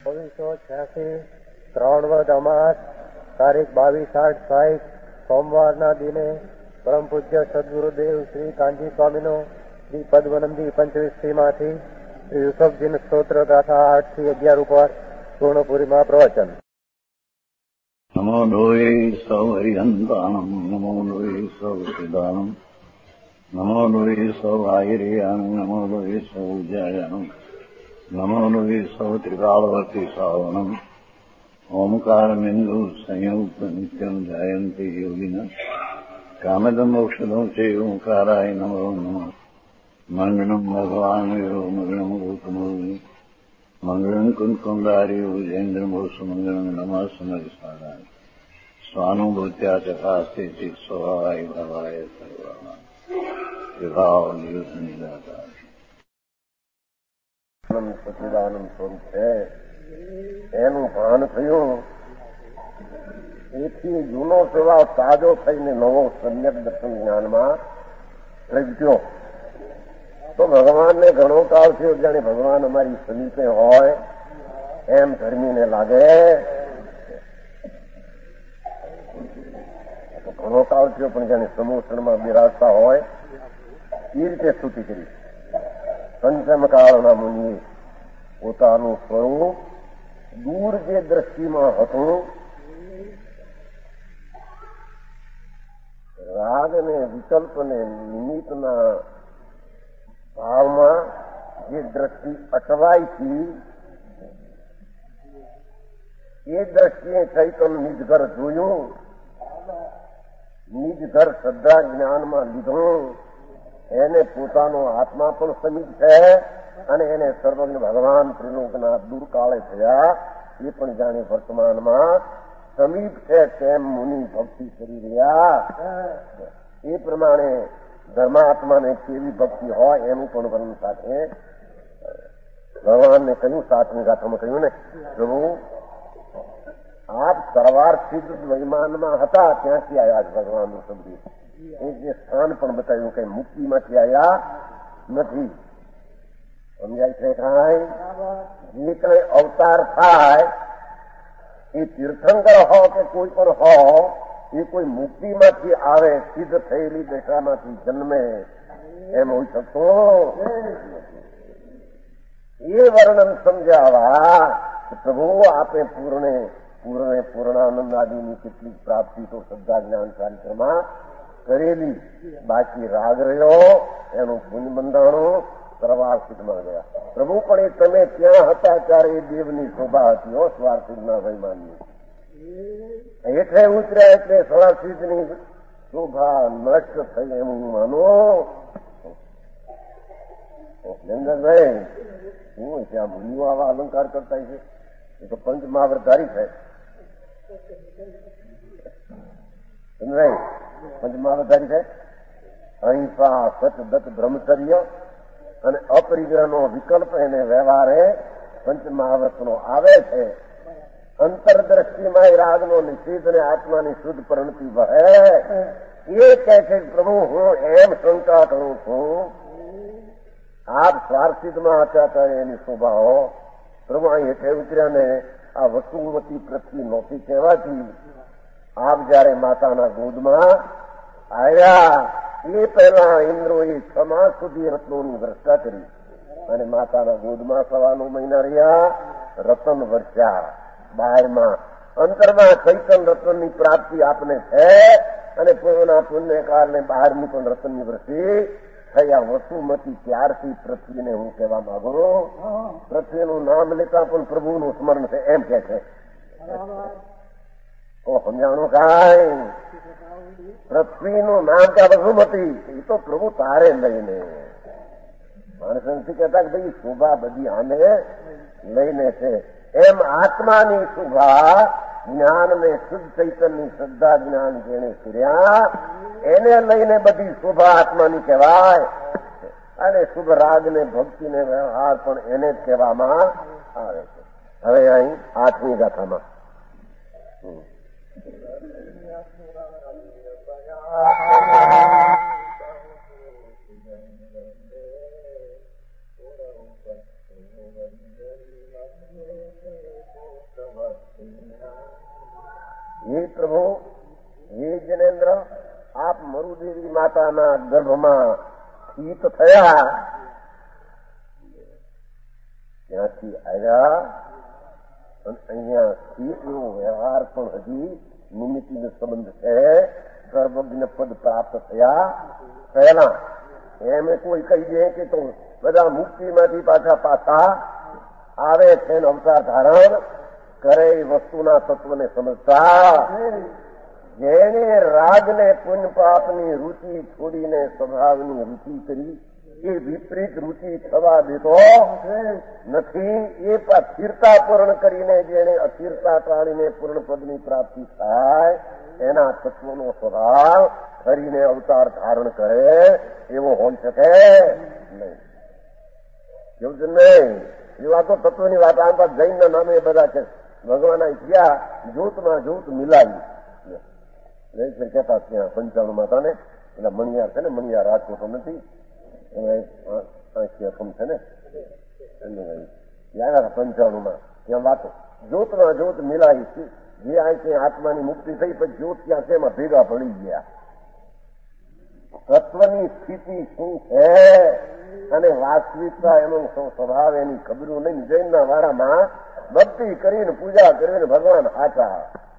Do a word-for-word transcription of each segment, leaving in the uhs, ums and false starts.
ઓગણીસો છ્યાસી ત્રણ વદ અમાસ તારીખ બાવીસ આઠ સાઠ સોમવારના દિને પરમ પૂજ્ય સદગુરુદેવ શ્રી કાંજી સ્વામીનો શ્રી પદ્મનંદી પંચવીસથી માંથી શ્રી યુસફજીન સ્તોત્ર ગાથા આઠ થી અગિયાર ઉપર પૂર્ણપુરીમાં પ્રવચન. નમો લોહે સૌ હરિહંતાણમ નમો લોહે સૌ સિદાનમ નમો લોહે સૌ આયર્યાણમ નમો લોહે સૌ જયાણમ નમો લોહે સૌ ત્રિકાળવતી સાવણમ ઓમકારમિંદુ સંયુક્ત નિત્યમ જાયંતિ યોગિન કામદમ મોક્ષદો છે ઓંકારાય નમો નમઃ. મંગળમ ભગવાન વીરો મંગળમ ગૌતમોની મંગળમ કુંકુંડારી ઉજેન્દ્રમો સુમંગળમ નમઃ સમરિસારાય સ્વાનુભૂત્યા ચકાસ્તે ચિત સ્વભાવાય ભવાય સર્વાના વિભાવ નિયુદ્ધ નિદાતા સચિદાનંદ સ્વરૂપ છે એનું ભાન થયું. એથી જૂનો સ્વભાવ તાજો થઈને નવો સમ્યક દર્શન જ્ઞાનમાં પ્રગટ્યો તો ભગવાનને ઘણો કાળ થયો જાણે ભગવાન અમારી સમીપે હોય એમ ધર્મીને લાગે. ઘણો કાળ થયો પણ જાણે સમોસણમાં બિરાજતા હોય એ રીતે સ્તુતિ કરી. પંચમ કાળના મુનિએ પોતાનું સ્વરૂપ દૂર જે દ્રષ્ટિમાં હતું રાગ ને વિકલ્પ ને નિમિત્તના ભાવમાં જે દ્રષ્ટિ અટવાઈ હતી એ દ્રષ્ટિએ ચૈતન્ય નિજ ઘર જોયું, નિજ ઘર શ્રદ્ધા જ્ઞાનમાં લીધું. એને પોતાનો આત્મા પણ સમીપ છે અને એને સર્વજ્ઞ ભગવાન ત્રિલોકના દૂરકાળે થયા એ પણ જાણે વર્તમાનમાં સમીપ છે તેમ મુનિ ભક્તિ કરી રહ્યા. એ પ્રમાણે ધર્માત્માને કેવી ભક્તિ હોય એનું પણ વર્ણન સાથે ભગવાનને કહ્યું. સાતમી ગાથામાં કહ્યું ને, પ્રભુ આપ સરવાર સિદ્ધ વૈમાનમાં હતા ત્યાંથી આવ્યા ભગવાનનું શબ્દ એ જે સ્થાન પણ બતાવ્યું કઈ મુક્તિમાંથી આવ્યા નથી. સમજાય છે કાંઈ? જે કઈ અવતાર થાય એ તીર્થંકર હો કે કોઈ પણ હો એ કોઈ મુક્તિમાંથી આવે, સિદ્ધ થયેલી દશામાંથી જન્મે એમ હોઈ શકતો. એ વર્ણન સમજાવવા પ્રભુ આપે પૂર્ણે પૂર્ણે પૂર્ણાનંદ આદિની કેટલીક પ્રાપ્તિ તો શ્રદ્ધા જ્ઞાન ચારિત્રમાં કરેલી, બાકી રાગ રહ્યો એનું પુણ્ય બંધાણું સરવાર સિદ્ધમાં ગયા. પ્રભુ પણ એ તમે ત્યાં હતા ત્યારે એ દેવની શોભા હતી હો સ્વાર સિદ્ધના વૈમાનની. એટલે ઉતર્યા એટલે સ્વાર સિદ્ધની શોભા નષ્ટ થઈ એમ હું માનો. નંદનભાઈ શું છે આ મુનિઓ આવા અલંકાર કરતા છે? એ તો પંચ મહાવરધારી છે. સમજાય? પંચ મહાવરધારી છે. અહિંસા સત દત્ત બ્રહ્મચર્ય અને અપરિગ્રહનો વિકલ્પ એને વ્યવહારે પંચ મહાવર્તનો આવે છે. અંતરદ્રષ્ટિમાં રાગનો નિષેધ અને આત્માની શુદ્ધ પરિણતિ વહે. એ કહે છે પ્રભુ હું એમ શંકા કરું છું આપ સ્વાર્થિતમાં હતા ત્યારે એની શોભાઓ પ્રભુ અહીં હેઠે ઉતર્યા ને આ વસુમતી પૃથ્વી નહોતી કહેવાથી આપ જયારે માતાના ગોદમાં આવ્યા એ પહેલા ઇન્દ્રોએ છ માસ સુધી રત્નોની વર્ષા કરી અને માતાના ગોદમાં સવા નવ મહિના રહ્યા રતન વર્ષા. બહારમાં અંતરમાં ચૈતન રત્નની પ્રાપ્તિ આપને છે અને પૂર્વના પુણ્ય કારણે બહારની પણ રતનની વૃષ્ટિ થયા. વસુમતી ત્યારથી પૃથ્વીને હું કહેવા માંગુ. પૃથ્વીનું નામ લેતા પણ પ્રભુનું સ્મરણ છે એમ કે છે. તો સમજાણું કાંઈ? પૃથ્વીનું નામ ત્યાં વસુમતી એ તો પ્રભુ તારે લઈને માણસ નથી કહેતા કે ભાઈ શોભા બધી આને લઈને છે. એમ આત્માની શોભા જ્ઞાનને શુદ્ધ ચૈતનની શ્રદ્ધા જ્ઞાન જેને કર્યા એને લઈને બધી શોભા આત્માની કહેવાય. અને શુભ રાગને ભક્તિને વ્યવહાર પણ એને જ કહેવામાં આવે છે. હવે અહીં આઠમી ગાથામાં હે પ્રભુ, હે જનેન્દ્ર, આપ મરુદેવી માતાના ગર્ભમાં સ્થિત થયા, ત્યાંથી આવ્યા અને અહીંયા સ્થિત એવો વ્યવહાર પણ હજી નિમિત્તનો સંબંધ છે. સર્વજ્ઞ પદ પ્રાપ્ત થયા પહેલા એમ કોઈ કહી દે કે તો બધા મુક્તિમાંથી પાછા પાછા આવે છે ને અવતાર ધારણ કરે એ વસ્તુના તત્વને સમજતા. જેને રાગને પુણ્ય પાપની રુચિ છોડીને સ્વભાવની રુચિ કરી એ વિપરીત રુચિ થવા દેતો નથી. એ સ્થિરતા પૂર્ણ કરીને જેને અસ્થિરતા ટાળીને પૂર્ણ પદની પ્રાપ્તિ થાય એના તત્વનો સ્વભાવ કરીને અવતાર ધારણ કરે એવો હોઈ શકે નહીં. એવું છે નહીં. એ વાતો તત્વની વાત. આમ પાછ જૈનના નામે બધા છે ભગવાન ગયા જોતમાં જોત મિલાવી જય કહેતા ત્યાં પંચાણું માતા ને એટલે મણિયાર છે ને, મણિયાર રાજકોટ નથી રકમ છે ને આવ્યા પંચાણું માં ત્યાં વાતો જોતમાં જોત મિલાવી છે. જે અહીંથી આત્માની મુક્તિ થઈ પછી જોત ત્યાં છે એમાં ભેગા પડી ગયા. તત્વની સ્થિતિ શું છે અને વાસ્તવિકતા એનો સ્વભાવ એની ખબરું નહીં. જૈનના વાળામાં ભક્તિ કરીને પૂજા કરીને ભગવાન સાચા,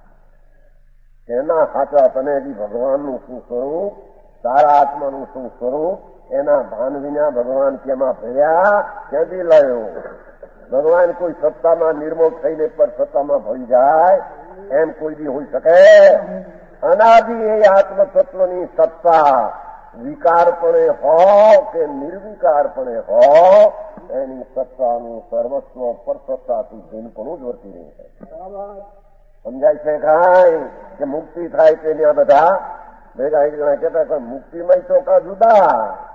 એના સાચા તને હજી ભગવાનનું શું સ્વરૂપ, તારા આત્માનું શું સ્વરૂપ એના ભાન વિના ભગવાન કેમાં ભર્યા, ક્યાંથી લાવ્યો? ભગવાન કોઈ સત્તામાં નિર્મોક થઈને પર સત્તામાં ભળી જાય એમ કોઈ દી હોઈ શકે? અનાદિ એ આત્મતત્વની સત્તા વિકારપણે હો કે નિર્વિકારપણે હો એની સત્તાનું સર્વસ્વ પર સત્તાથી ભીનપણું જ વર્તી રહી છે. સમજાય છે કાંઈ કે મુક્તિ થાય તે ત્યાં બધા ભેગા એક જણા કહેતા કે મુક્તિમાં ચોકા જુદા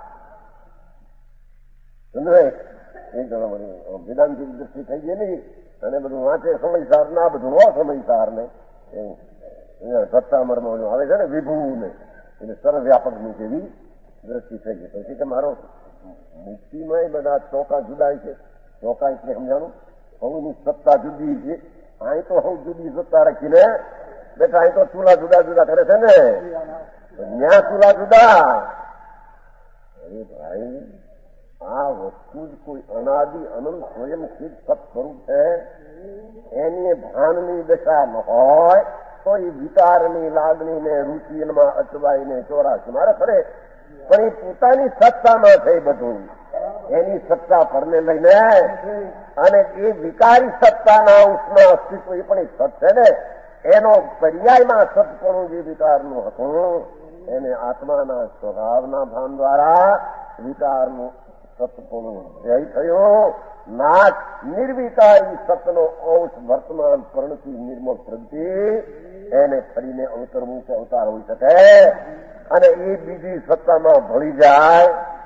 સમજાય. એક જણા મને વેદાંતિક દ્રષ્ટિ થઈ ગઈ નહીં અને બધું વાંચે સમયસાર ના બધું હો સમયસાર ને સત્તામરમાં આવે છે ને વિભૂ ને એટલે સર્વવ્યાપક ની જેવી દ્રષ્ટિ થઈ ગઈ. પછી કે મારો મુક્તિમાં બધા ચોકા જુદા છે. ચોકા એટલે સમજાણું હવની સત્તા જુદી છે. અહીં તો હું જુદી સત્તા રાખીને બેઠા, અહીં તો ચૂલા જુદા જુદા કરે છે ને, ન્યા ચૂલા જુદા. અરે ભાઈ આ વસ્તુ જ કોઈ અનાદિ અનંત સ્વયં સિદ્ધ સત સ્વરૂપ છે. એની ભાનની દશા ન હોય તો એ વિકારની લાગણીને રુચિમાં અટવાઈને ચોરાશી મારે ખરે પણ એ પોતાની સત્તામાં થઈ બધું એની સત્તા પરને લઈને અને એ વિકારી સત્તાના અંશના અસ્તિત્વ એ પણ એક સત છે ને એનો પર્યાયમાં સતપણું જે વિકારનું હતું એને આત્માના સ્વભાવના ભાન દ્વારા વિકારનું સતપણું જય થયો. નાશ નિર્વિકારી સતનો અંશ વર્તમાન પરણથી નિર્મળ પ્રગતિ એને ફરીને અવતરવું કે અવતાર હોઈ શકે અને એ બીજી સત્તામાં ભળી જાય.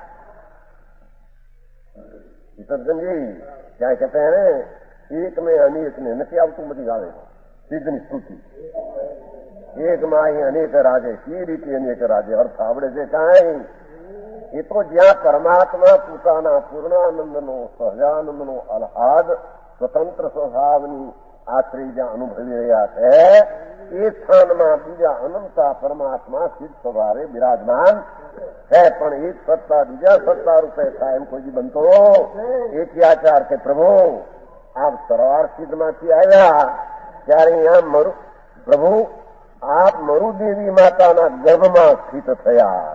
સત્સંગી ક્યાં કહેતા હે એક ને અનેક ને નથી આવતું, બધી આવે સિદ્ધની સ્તુતિ. એક માં અનેક રાજે સી રીતે અનેક રાજે અર્થ આવડે છે કાંઈ? એ તો જ્યાં પરમાત્મા પોતાના પૂર્ણાનંદનો સહજાનંદનો આહ્લાદ સ્વતંત્ર સ્વભાવની આશ્રય જ્યાં અનુભવી રહ્યા છે એ સ્થાનમાં બીજા અનંતા પરમાત્મા સિદ્ધ સ્વભાવે બિરાજમાન છે. પણ એક સત્તા બીજા સત્તા રૂપે થાય એમ કોઈ બનતો એથી આચાર કે પ્રભુ આપ સરવાર સિદ્ધમાંથી આવ્યા ત્યારે અહીંયા મરુ પ્રભુ આપ મરુદેવી માતાના ગર્ભમાં સ્થિત થયા.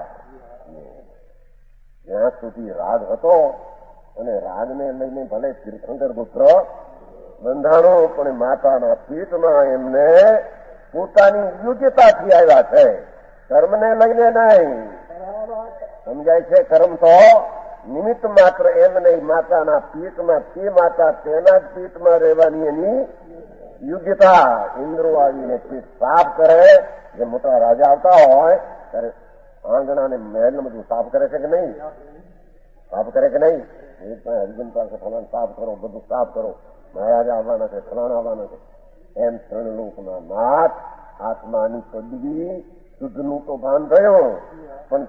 જ્યાં સુધી રાગ હતો અને રાગને લઈને ભલે તીર્થંકર પુત્ર બંધાણો પણ માતાના પેટમાં એમને પોતાની યોગ્યતાથી આવ્યા છે, કર્મને લઈને નહીં. સમજાય છે? કર્મ તો નિમિત્ત માત્ર એમ નહીં, માતાના પેટમાં તે માતા તેના જ પેટમાં રહેવાની એની યોગ્યતા. ઇન્દ્રો આવીને પેટ સાફ કરે, જે મોટા રાજા આવતા હોય ત્યારે આંગણાને મહેલ બધું સાફ કરે છે કે નહીં? સાફ કરે કે નહીં? હરિજન પાસે ફલાણ સાફ કરો, બધું સાફ કરો, મહારાજા આવવાના છે, ફલાણ આવવાના છે. એમ ત્રણ લોકના નાથ આત્માની પદવી શુદ્ધનું તો ભાન થયું પણ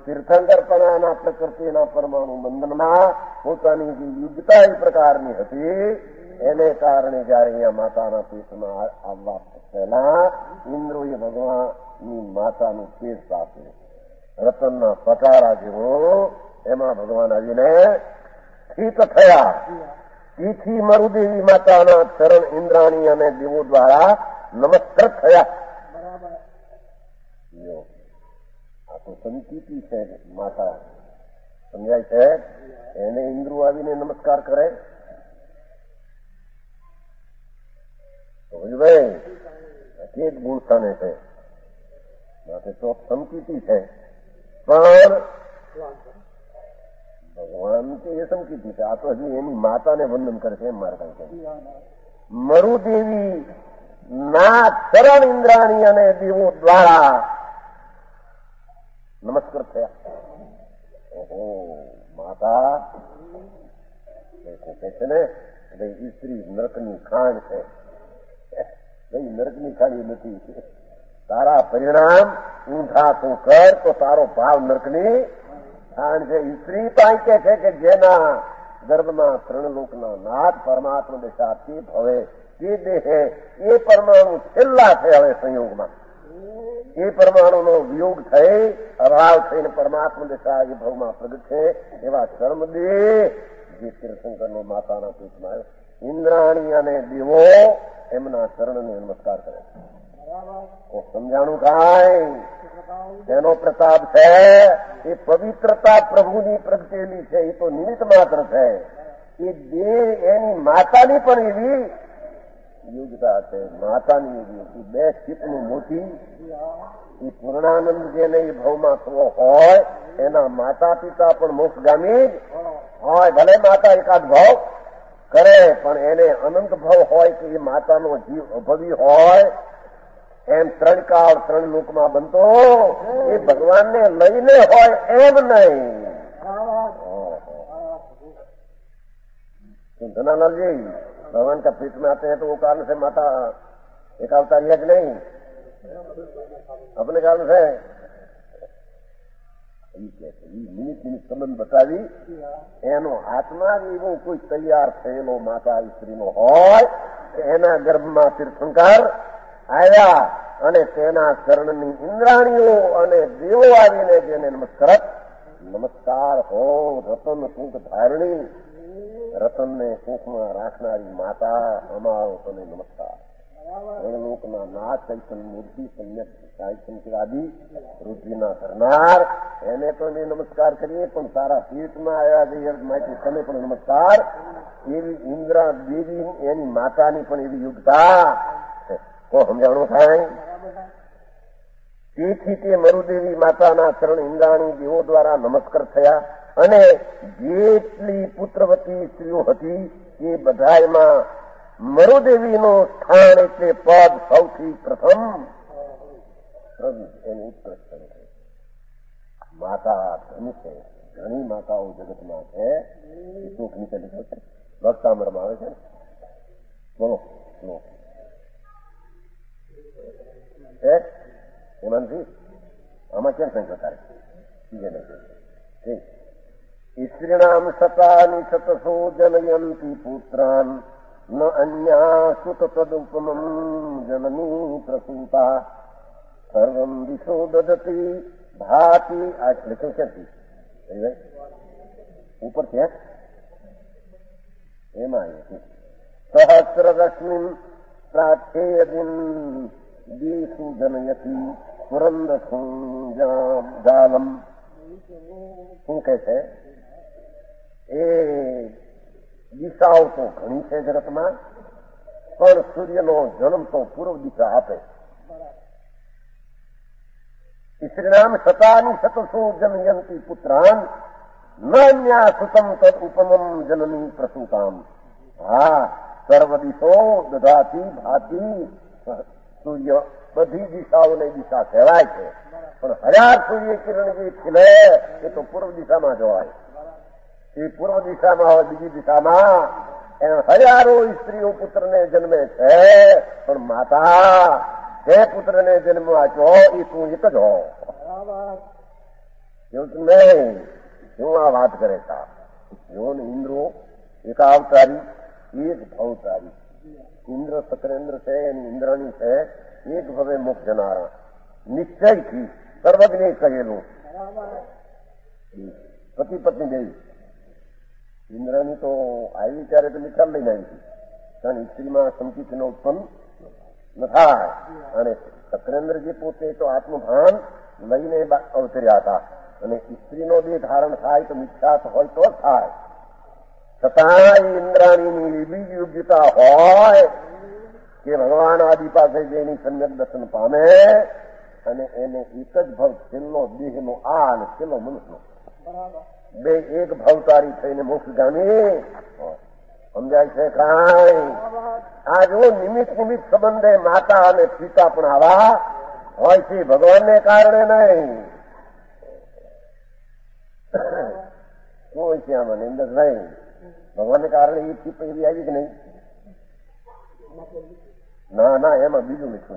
તીર્થંકરપણાના પ્રકૃતિના પરમાણુ બંધનમાં પોતાની જે યોગ્યતા એ પ્રકારની હતી એને કારણે જયારે અહીંયા માતાના પેટમાં આવવા પહેલા ઇન્દ્રોએ ભગવાનની માતાનું પેટ સાપ્યું. રતનના પટારા જેવો એમાં ભગવાન આવીને સ્થિત થયા. તેથી મરુદેવી માતાના ચરણ ઇન્દ્રાણી અને દેવો દ્વારા નમસ્કૃત થયા. આ તો સંકીર્તિ છે માતા, સમજાય છે? એને ઇન્દ્રો આવીને નમસ્કાર કરે તો ભાઈ કે જ ગુણ સ્થાને છે, માટે તો સંકીર્તિ છે. પણ ભગવાન કે એ સંકીર્તિ છે, આ તો હજી એની માતાને વંદન કરે છે. એમ મારે કઈ કહે મરુદેવી ના ચરણ ઇન્દ્રાણી અને દેવો દ્વારા નમસ્કાર થયા. ઓહો, માતા કે છે ને ભાઈ સ્ત્રી નરકની ખાણ છે. ભાઈ નરકની ખાણી નથી, તારા પરિણામ ઊંધા તું કર તો તારો ભાવ નરકની ખાણ છે. સ્ત્રી પણ કે છે કે જેના ગર્ભમાં ત્રણ લોકના નાથ પરમાત્મા દેશાથી હવે તે દેહે એ પરમાણુ છેલ્લા છે. હવે સંયોગમાં એ પરમાણુનો વિયોગ થઈ અભાવ થઈને પરમાત્મા દેશા એ ભાવમાં પ્રગટ છે. એવા કર્મદેહ જે તીર્થંકરનો માતાના પેટમાં આવ્યો, ઇન્દ્રાણી અને દેવો એમના ચરણને નમસ્કાર કરે છે. સમજાણું કાંઈ? તેનો પ્રતાપ છે એ પવિત્રતા પ્રભુની પ્રગટેલી છે. એ તો નિમિત્ત માત્ર છે. એ દેહ એની માતાની પણ એવી યોગ્યતા છે. માતાની એવી બે ચિત્તનું મોટી એ પૂર્ણાનંદ જેને એ ભાવમાં થવો હોય એના માતા પિતા પણ મોક્ષગામી જ હોય. ભલે માતા એકાદ ભાવ કરે પણ એને અનંત ભાવ હોય કે એ માતાનો જીવ અભવી હોય. એમ ત્રણ કાળ ત્રણ લોકમાં બનતો એ ભગવાનને લઈને હોય એમ નહીં. धनालाल जी भगवान का पेट में आते हैं तो वो कारण से माता एक अवतार है कि नहीं? अपने कारण से મિનિટ મિનિટ સંબંધ બતાવી એનો આત્મા એવો કોઈ તૈયાર થયેલો માતા સ્ત્રીનો હોય કે એના ગર્ભમાં તીર્થંકર આવ્યા અને તેના ચરણની ઇન્દ્રાણીઓ અને દેવો આવીને જેને નમસ્કાર નમસ્કાર હો રતન સુખ ધારણી રતનને સુખમાં રાખનારી માતા અમારો તને નમસ્કાર. લોકના નાથ ચૈતન મૂર્તિ સમ્યક સાહિત્યવાદી રુદ્રીના કરનાર એને તો અમે નમસ્કાર કરીએ પણ તારા પેટમાં આવ્યા જઈએ માહિતી તમે પણ નમસ્કાર. એવી ઇન્દ્રા દેવી એની માતાની પણ એવી યોગ્યતા છે. તો સમજાણું થાય. તેથી તે મરુદેવી માતાના ચરણ ઇન્દ્રાણી દેવો દ્વારા નમસ્કાર થયા અને જેટલી પુત્રવતી સ્ત્રીઓ હતી એ બધાયમાં મરુદેવીનું સ્થાન એટલે પદ સૌથી પ્રથમ એનું ઉત્કૃષ્ટ છે. માતા ધન છે. ઘણી માતાઓ જગતમાં છે. સુખ નીકળી છે. ભક્તામરમાં આવે છે. બોલો એમાંથી આમાં ક્યાં કઈ પ્રકારે સ્ત્રીણામ શતાની શતસો જનયંતી પુત્રાન ન અન્યા સુત તદુપમમ જનની પ્રસૂતા સર્વમ દિશો દદતી ભાતી. આ લખ્યું ક્યાંથી? ઉપર છે એમાં સહસ્ર રશ્મિ પ્રાચ્છેયદિન દેશુ જનયતી પુરંદસું જાલમ. શું કહે છે? એ દિશાઓ તો ઘણી છે જગતમાં પણ સૂર્યનો જન્મ તો પૂર્વ દિશા આપે. શ્રીરામ શતાની શતસો જનયંતી પુત્રાન ન અન્યા સુતમ તદ ઉપમમ જનની પ્રસૂતામ. હા, સર્વ દિશો દધાતી ભાતી. સૂર્ય બધી દિશાઓને દિશા કહેવાય છે પણ હજાર સૂર્ય કિરણ જે ખીલે એ તો પૂર્વ દિશામાં જોવાય. એ પૂર્વ દિશામાં હોય બીજી દિશામાં એમ હજારો સ્ત્રીઓ પુત્રને જન્મે છે પણ માતા જે પુત્રને જન્મ આપ્યો એ તું એક જ હો. એવું નહીં. શું આ વાત કરે છે? એવો ને ઇન્દ્રો એકાવતારી એક ભવતારી. ઇન્દ્ર સકરેન્દ્ર છે એની ઇન્દ્રાણી છે, એક ભવે મોક્ષ જનારા નિશ્ચયથી સર્વજ્ઞ કહેલું. પતિ પત્ની દેવી ઇન્દ્રાણી તો આવી ત્યારે તો નિકાલ લઈને આવી હતી, કારણ સ્ત્રીમાં સંકિતનો ઉત્પન્ન ન થાય. અને સકરેન્દ્રજી પોતે તો આત્મભાન લઈને અવતર્યા હતા, અને સ્ત્રીનો દેહ ધારણ થાય તો મિથ્યાત હોય તો થાય. છતાં ઇન્દ્રાણીની એવી યોગ્યતા હોય કે ભગવાન આદિ પાસે જઈને સમ્યક દર્શન પામે, અને એને એક જ ભવ, છેલ્લો દેહનો આ અને છેલ્લો મનુષ્યનો, બે એક ભવતારી થઈને મોક્ષગામી સમજાય છે. કાંઈ આ જો નિમિત્ત નિમિત્ત સંબંધે માતા અને પિતા પણ આવા હોય છે, ભગવાનને કારણે નહીં. શું હોય છે આમાં નિંદકભાઈ? ભગવાનને કારણે એ ચીપ એવી આવી કે નહીં? ના ના, એમાં બીજું લખ્યું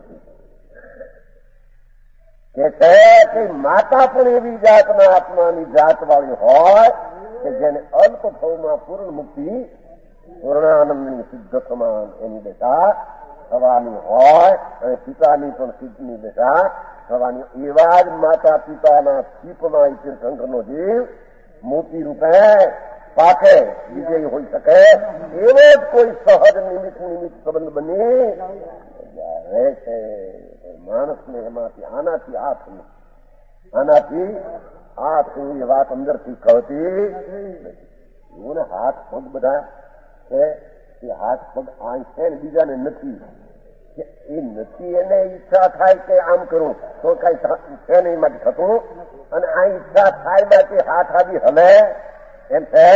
છે કે છે કે માતા પણ એવી જાતના આત્માની જાત વાળી હોય કે જેને અલ્પ ભાવમાં પૂર્ણ મુક્તિ, પૂર્ણાનંદની સિદ્ધ સમાન એની દશા થવાની હોય, અને પિતાની પણ સિદ્ધની દશા થવાની. એવા જ માતા પિતાના ચીપમાં તીર્થંકરનો જીવ મોતી રૂપે પાકે વિજય હોઈ શકે એવો જ કોઈ સહજ નિમિત્ત નિમિત્ત સંબંધ બની રહે છે. માણસને એમાંથી આનાથી આ થયું, આનાથી આ થયું એ વાત અંદરથી કહેતી. એવું ને હાથ પગ બધા છે, એ હાથ પગ આ છે ને બીજાને નથી, એ નથી એને ઈચ્છા થાય કે આમ કરું તો કઈ છે ને એમાંથી થતું, અને આ ઈચ્છા થાય બાકી હાથ આદિ હલે એમ છે.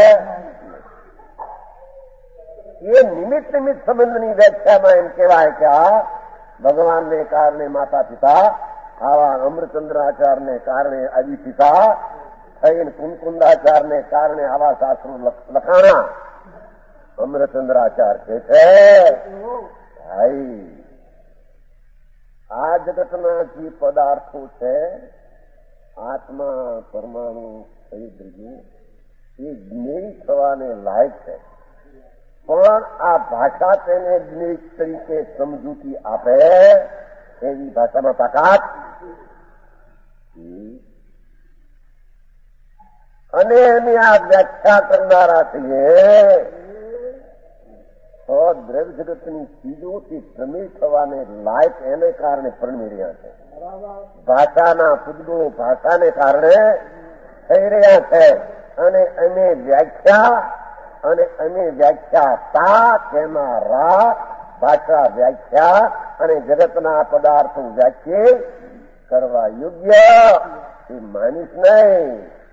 એ નિમિત્ત નિમિત્ત સંબંધની વ્યાખ્યામાં એમ કહેવાય કે આ ભગવાનને કારણે માતા પિતા, આવા અમૃતચંદ્રાચાર્યને કારણે આદિ પિતા થઈને કુંકુંદાચાર્યને કારણે આવા શાસ્ત્રો લખાણા. અમૃતચંદ્રાચાર્ય કે છે ભાઈ આ જગતના જે પદાર્થો છે, આત્મા, પરમાણુ, સહિદ્રજી, એ જ્ઞેય થવાને લાયક છે, પણ આ ભાષા તેને જ્ઞેય તરીકે સમજૂતી આપે એવી ભાષામાં તાકાત, અને એની આ વ્યાખ્યા કરનારા છીએ તો દ્રવ્ય જગતની ચીજોથી ભ્રમિત થવાને લાયક એને કારણે પરણી રહ્યા છે. ભાષાના પુદગો ભાષાને કારણે થઈ રહ્યા છે, અને અમે વ્યાખ્યા અને અમે વ્યાખ્યાતા કહેનારા ભાષા વ્યાખ્યા અને જગતના પદાર્થો વ્યાખ્યા કરવા યોગ્ય એ માનીશ નહીં.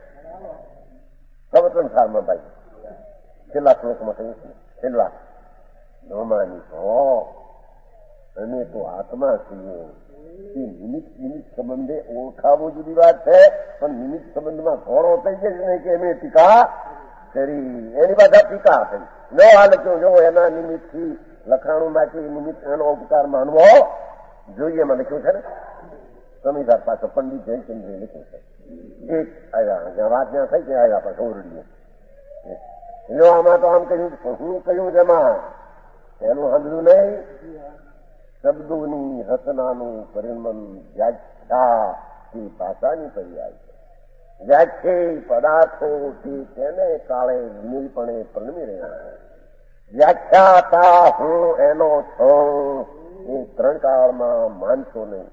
પ્રવચન સારમાં ભાઈ છેલ્લા શ્લોકમાં કહ્યું છે, છેલ્લા ન માનીશ હો, અમે તો આત્મા છીએ. એ નિમિત્ત નિમિત્ત સંબંધે ઓળખાવો જુદી વાત છે, પણ નિમિત્ત સંબંધમાં ઘોડો થઈ જાય નહીં કે અમે ટીકા કરી, એની બધા ટીકા થઈ ન હાલ ક્યું જો એના નિમિત્તથી લખાણું માંથી નિમિત્ત એનો ઉપકાર માનવો જોઈએ. એમાં લખ્યું છે ને સમીધાર પાછો પંડિત જયચંદ્રે લખ્યું છે. એક આવ્યા વાત ત્યાં થઈ ગયા આવ્યા પાછો ઓરડીએ. જો આમાં તો આમ કહ્યું, હું કહ્યું એમાં એનું સમજ્યું નહીં. શબ્દોની રચનાનું પરિણમન વ્યાખ્યા તે ભાષાની પર્યાય છે. વ્યાખ્યા પદાર્થોથી તેને કાળે વિનિલપણે પરિણમી રહ્યા છે. વ્યાખ્યાતા હું એનો છું એ ત્રણ કાળમાં માનશો નહીં.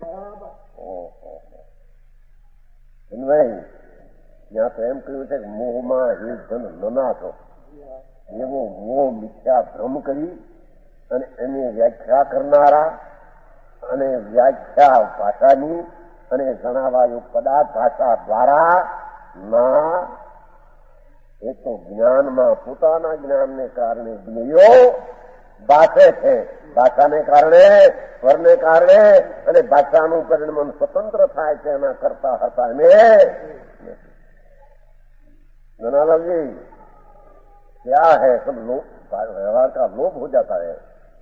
ત્યાં તો એમ કહ્યું છે કે મોહમાં હે જન ન નાશો, એવો મોહ મિથ્યા ભ્રમ કરી અને એની વ્યાખ્યા કરનારા અને વ્યાખ્યા ભાષાની અને જણાવાયું પદાર્થ ભાષા દ્વારા ના એ તો જ્ઞાનમાં પોતાના જ્ઞાનને કારણે જ્ઞેયો ભાષે છે. ભાષાને કારણે, સ્વરને કારણે, અને ભાષાનું પરિણમન સ્વતંત્ર થાય છે એના કરતા હતા અમે जनालाल क्या है, सब लोग व्यवहार का लोभ हो जाता है,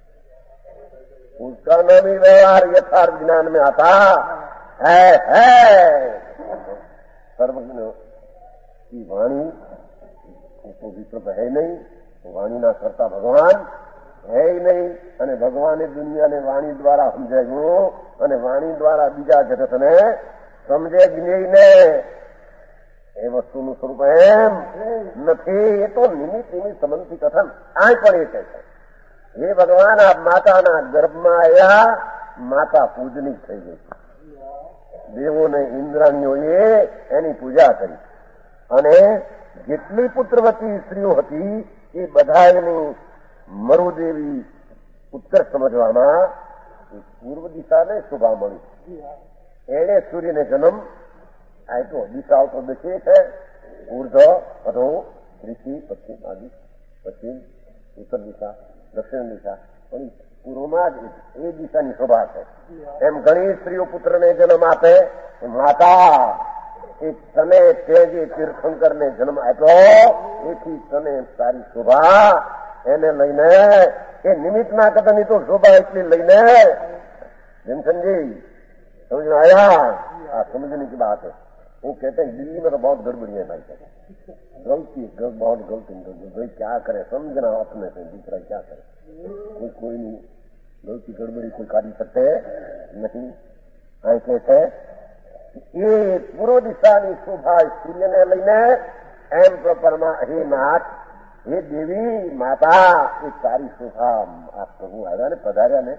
उसका नाम ही व्यवहार यथार्थ ज्ञान में आता है, है। सर्वज्ञ की वाणी तो विकल्प है नहीं, વાણીના કરતા ભગવાન હે નહીં, અને ભગવાને દુનિયાને વાણી દ્વારા સમજાવ્યું, અને વાણી દ્વારા બીજા જગતને સમજે જ નહીં. એ વસ્તુનું સ્વરૂપ એમ નથી. એ તો નિમિત્ત નિમિત્ત સંબંધી કથન. આ પણ એ કહે છે, હે ભગવાન આપ માતાના ગર્ભમાં આવ્યા, માતા પૂજની થઈ ગઈ. દેવોને ઇન્દ્રાણીઓએ એની પૂજા કરી, અને જેટલી પુત્રવતી સ્ત્રીઓ હતી એ બધાની મરુદેવી ઉત્તર સમજવામાં પૂર્વ દિશાને શોભા મળી. એણે સૂર્યને જન્મ આપ્યો. દિશાઓ તો દશે છે, ઉર્ધ, અધો, ઋષિ, પશ્ચિમ આદિ. પશ્ચિમ, ઉત્તર દિશા, દક્ષિણ દિશા, પણ પૂર્વમાં જ એ દિશાની શોભા છે. એમ ઘણી સ્ત્રીઓ પુત્રને જન્મ આપે. માતા એ તને તે જે તીર્થંકરને જન્મ આપ્યો એથી તને સારી શોભા એને લઈને એ નિમિત્તના કથનની તો શોભા એટલી લઈને જનસંજી समझ में आया? हाँ, समझने की बात है. वो कहते हैं दिल्ली में तो बहुत गड़बड़ी है भाई, गलती गल, बहुत गलती गलती. भाई क्या करे, समझना अपने से, दूसरा क्या करे. कोई कोई नहीं, गलती गड़बड़ी कोई काढ़ी सकते नहीं. આ कहते એ પૂર્વ દિશાની શોભા સૂર્યને લઈને એમ પ્રપરમાં હે નાથ, હે દેવી માતા, એ સારી શોભા આ પ્રભુ આવ્યા ને પધાર્યા ને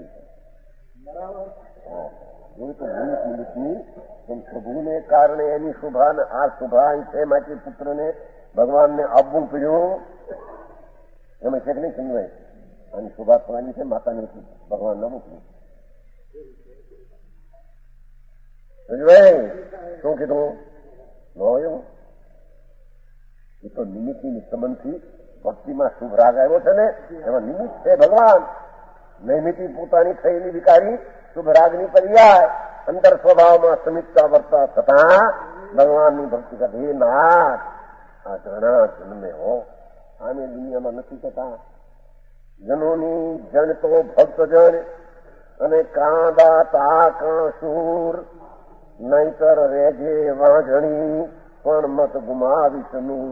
એ તો નિમિત્ત નિમિત્તની પ્રભુને કારણે એની શોભા ને આ શોભા છે માટે પુત્રને ભગવાનને આપવું પડ્યું. એમાં છે કે નહીં સમજાય? આની શોભા થવાની છે માતાને ભગવાનને મૂકવું. સમજવાય શું કીધું? ન એવું એ તો નિમિત્તની સંબંધથી ભક્તિમાં શુભ રાગ આવ્યો છે ને, એમાં નિમિત્ત છે ભગવાન. નૈમિતિ પોતાની થયેલી વિકારી શુભ રાગની પર્યાય અંતર સ્વભાવમાં સમિતતા વર્તા થતા ભગવાનની ભક્તિ કરે. હે નાથ, આ ઘણા જન્મે હો, આને દુનિયામાં નથી કહેતા. જનોની જન તો ભક્ત જન, અને કાંદા તા કાં શૂર, નહીતર રેજે વાંઝણી પણ મત ગુમાવીશ નૂર.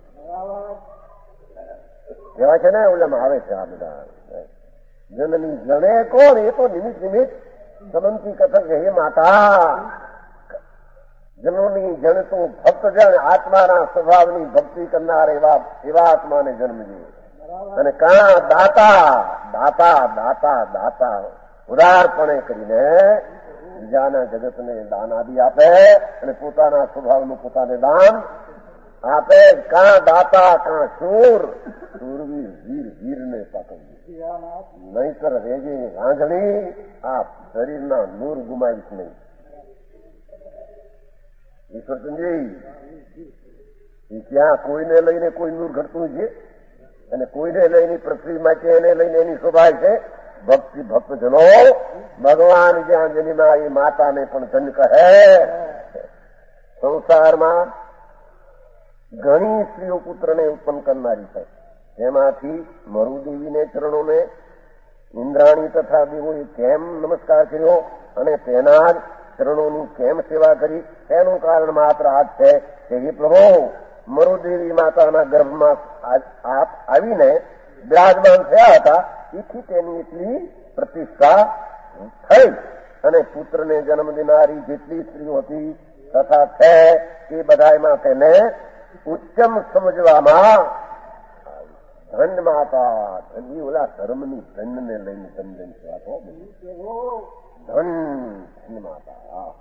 કહેવાય છે ને, ઓલામાં આવે છે આ બધા. જનની જણે કોણ? એ તો નિમિત્ત નિમિત્ત સંબંધી કથન છે. હે માતા, જનોની જન તો ભક્ત જન, આત્માના સ્વભાવની ભક્તિ કરનાર એવા એવા આત્માને જન્મજે. અને કાં દાતા દાતા દાતા દાતા ઉદારપણે કરીને બીજાના જગતને દાન આદિ આપે, અને પોતાના સ્વભાવનું પોતાને દાન આપે. કાં દાતા કાં શૂર, શૂરવીર વીર વીરને પકડી, નહીતર રેજે વાંઝણી આ શરીરના નૂર ગુમાવીશ નહીં. ઈશ્વરચંદ્રજી, ત્યાં કોઈને લઈને કોઈ નૂર ઘટતું છે, અને કોઈને લઈને પૃથ્વી માટે એને લઈને એની શોભા છે. ભક્તિ ભક્તજનો ભગવાન જ્યાં જન્મા એ માતાને પણ ધન કહે. સંસારમાં ઘણી સ્ત્રીઓ પુત્રને ઉત્પન્ન કરનારી છે. તેમાંથી મરુદેવીને ચરણોને ઇન્દ્રાણી તથા દેવોએ કેમ નમસ્કાર કર્યો અને તેના જ ચરણોની કેમ સેવા કરી, તેનું કારણ માત્ર આ છે કે હે પ્રભુ, મરુદેવી માતાના ગર્ભમાં આપ આવીને બિરાજમાન થયા હતા, તેથી તેની એટલી પ્રતિષ્ઠા થઈ. અને પુત્રને જન્મ દેનારી જેટલી સ્ત્રીઓ હતી તથા છે એ બધામાં તેને ઉચ્ચમ સમજવામાં ધન્ય માતા. ધન્ય ઓલા ધર્મની ધનને લઈને ધન વાતો ધન ધન્ય માતા.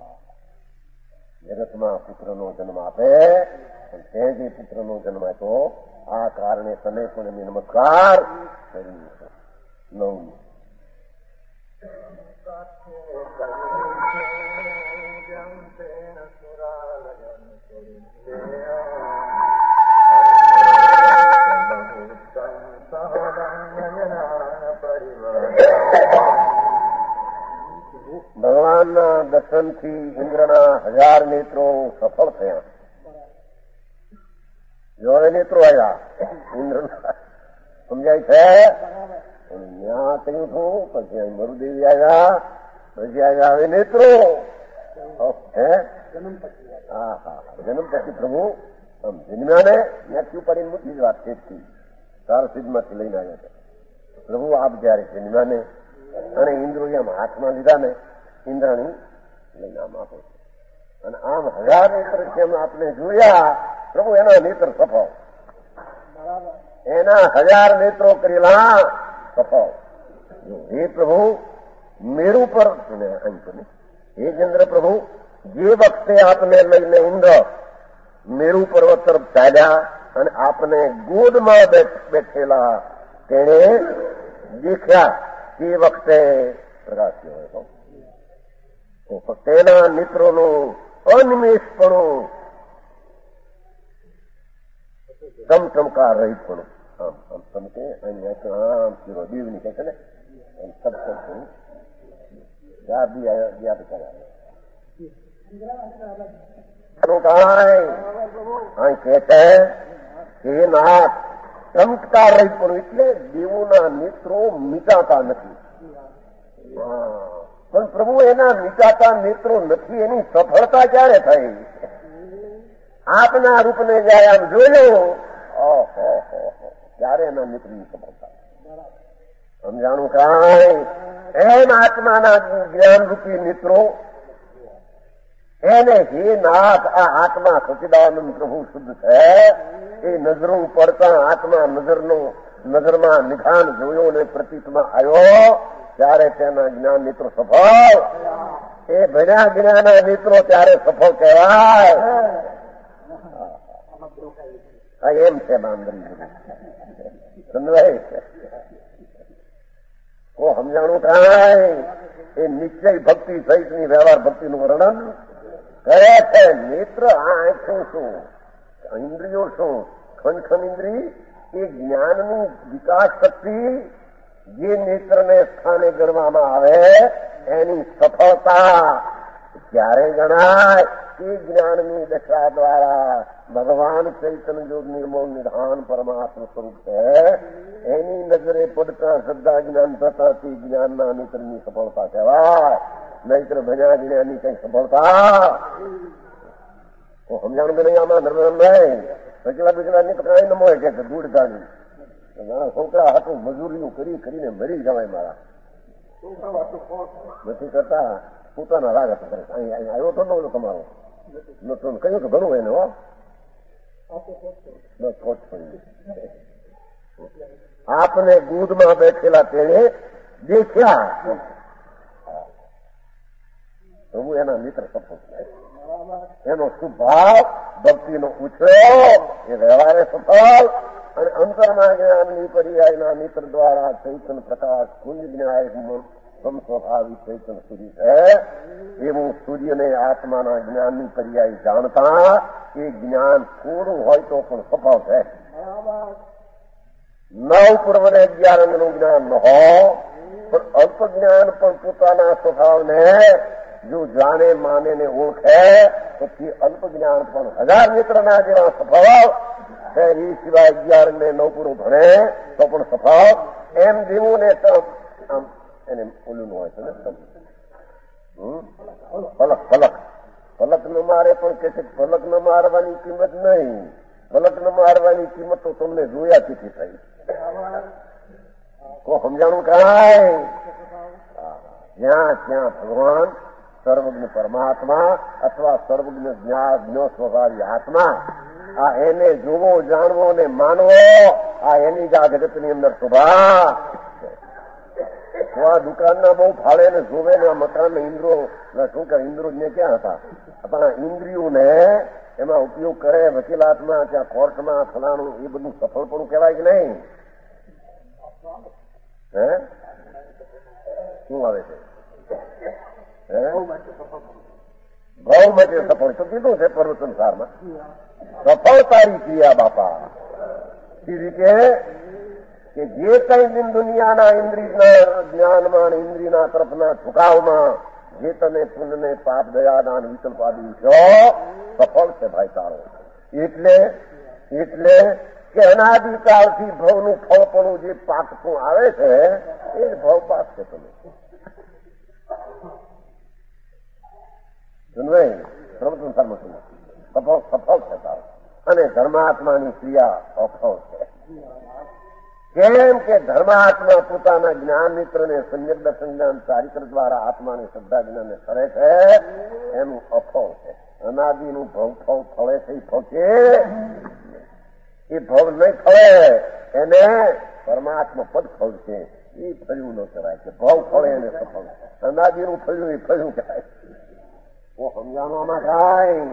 જગતમાં પુત્રનો જન્મ આપે, પણ તે જે પુત્રનો જન્મ આપ્યો આ કારણે તને પણ એમ નમસ્કાર કરી લઉં. ભગવાનના દર્શનથી ઇન્દ્રના હજાર નેત્રો સફળ થયા. જો નેત્રો આવ્યા ઇન્દ્રના, સમજાય છે? ત્યાં થયું હતું, પછી મરુદેવી આવ્યા, પછી આવ્યા હવે નેત્રો. હે હા હા, જન્મ પછી પ્રભુ આમ જન્મ્યા ને ત્યાંથી ઉપાડીને મૂકી જ વાત તેથી સારસિદ્ધમાંથી લઈને આવ્યા છે. પ્રભુ આપ જયારે જન્મ્યા ને અને ઇન્દ્રોએ આમ હાથમાં લીધા ને ઇન્દ્રાણી લઈને આમ આપે છે. અને આમ હજાર નેત્ર જેમ આપણે જોયા પ્રભુ એના નેત્ર સફાવ, એના હજાર નેત્રો કરેલા સફાવ. હે પ્રભુ મેરુ પર હે ચંદ્ર પ્રભુ, જે વખતે આપને લઈને ઇન્દ્ર મેરુ પર્વત તરફ ચાલ્યા અને આપને ગોદમાં બેઠેલા તેણે દેખ્યા તે વખતે પ્રકાશ્યો હતો. તો તેના નેત્રોનું અનિમેષપણું, ચમચમકાર રહિતપણું, આમ આમ ચમકે અહીંયા આમ શીરો દીવની કહે છે ને એમ સબ સબ યા બી યા બિચારા અહીં કે છે કે નાથ ચમત્કાર રહિતપણું એટલે દેવોના નેત્રો મીટાતા નથી. પણ પ્રભુ એના મીટાતા નેત્રો નથી, એની સફળતા ક્યારે થઈ? આપના રૂપને જયારે આમ જોયું ત્યારે એના નેત્રની સફળતા સમજાણું. કાંઈ એમ આત્માના જ્ઞાન રૂપી નેત્રો એને હે નાથ આ આત્મા સચિદાનંદ પ્રભુ શુદ્ધ છે એ નજરો પડતા આત્મા નજરનો નજરમાં નિધાન જોયો ને પ્રતીતમાં આવ્યો ત્યારે તેના જ્ઞાન નેત્રો સફળ, એ ભણ્યા જ્ઞાના નેત્રો ત્યારે સફળ કહેવાય. એમ છે બાંધરી સમજાય કો સમજાણું કાંઈ એ નિશ્ચય ભક્તિ સહિતની વ્યવહાર ભક્તિનું વર્ણન કરે છે. નેત્ર આ આંખો શું, ઇન્દ્રિયો શું, ખંડ ખંડ ઇન્દ્રિય એ જ્ઞાનની વિકાસ શક્તિ જે નેત્રને સ્થાને ગણવામાં આવે એની સફળતા ક્યારે ગણાય? એ જ્ઞાનની દશા દ્વારા ભગવાન ચૈતન્ય જો નિર્મળ નિધાન પરમાત્મા સ્વરૂપ છે એની નજરે પડતા શ્રદ્ધા જ્ઞાન થતા તે જ્ઞાનના નેત્રની સફળતા કહેવાય. નહીતર ભજ્યા જ્ઞાનની કઈ સફળતા સમજાણું કે નહીં? આમાં નર્મદાઈ પચલા પચલા કાંઈ ન મળે કે દૂધ ગાડી ઘણા છોકરા હતું મજૂરીઓ કરી કરીને મરી જવાય મારા નથી કરતા પોતાના રાગ હતા કરે. આવ્યો તો નતો તમારો નતો કહ્યું તો ઘણું એને હો આપને દૂધમાં બેઠેલા તેણે દેખ્યા પ્રભુ એના મિત્ર સફળ થાય. એનો સ્વભાવ ભક્તિનો ઉછળો એ વ્યવહારે સફળ અને અંતરના જ્ઞાનની પર્યાયના મિત્ર દ્વારા ચૈતન પ્રકાશ કુંજ જ્ઞાય સ્વભાવિક ચૈતન સૂર્ય છે એવું સૂર્યને આત્માના જ્ઞાનની પર્યાય જાણતા એ જ્ઞાન થોડું હોય તો પણ સફળ છે. નવ પૂર્વ ને અગિયાર અંગનું જ્ઞાન ન હોય પણ અલ્પ જ્ઞાન પણ પોતાના સ્વભાવને જો જાણે માને ને ઓળખે પછી અલ્પ જ્ઞાન પણ હજાર મિત્રના જેવા સફળ છે. એ સિવાય અગિયાર ને નવ પૂરું ભણે તો પણ સફળ. એમ દેવું ને આમ એને ઓલું હોય છે ને પલક પલક પલક ન મારે પણ કે છે પલક ન મારવાની કિંમત નહીં, પલક ન મારવાની કિંમત તો તમને જોયા તેથી થઈ. કો સમજાણું કાંઈ? જ્યાં ત્યાં ભગવાન સર્વજ્ઞ પરમાત્મા અથવા સર્વજ્ઞ જ્ઞાન સ્વભાવી આત્મા આ એને જોવો જાણવો ને માનવો આ એની જ આ જગતની અંદર શોભા. તો આ દુકાનના બહુ ફાળે ને જોવે ને આ મકાન ઇન્દ્રો શું કે ઇન્દ્રો ને ક્યાં હતા આપણા ઇન્દ્રિયોને એમાં ઉપયોગ કરે વકીલાતમાં ત્યાં કોર્ટમાં ફલાણું એ બધું સફળપણું કહેવાય કે નહીં? હે શું આવે છે? ભાવ માટે સફળ તો કીધું છે પ્રવચન સારમાં સફળતાની ક્રિયા બાપા એ રીતે કે જે કઈ દુનિયાના ઇન્દ્રિયના જ્ઞાનમાં ઇન્દ્રિયના તરફના ઝુકાવમાં જે તમે પુણ્યને પાપ દયાદાન વિકલ્પ આદિ છો સફળ છે ભાઈ તારો. એટલે એટલે કે અનાદિકાળથી ભવનું ફળપણું જે પાકતું આવે છે એ ભવ પાક છે. તમે પ્રવચન સારમાં સફળ સફળ છે તારો અને ધર્માત્માની ક્રિયા અફળ છે. કેમ કે ધર્માત્મા પોતાના જ્ઞાન મિત્રને સમ્યક દર્શન જ્ઞાન ચારિત્ર દ્વારા આત્માને શ્રદ્ધા જ્ઞાનને કરે છે, એનું અફળ છે. અનાદિનું ભવ ફળ ફળે છે, એ ફળ છે એ ભવ નહીં ફળે, એને પરમાત્મા પદ ફળ છે, એ ફળ્યું ન કરાય કે ભવ ફળે એને સફળ. અનાદિનું ફળ્યું એ ફળ્યું કરાય. ઓ સમજાવવામાં થાય.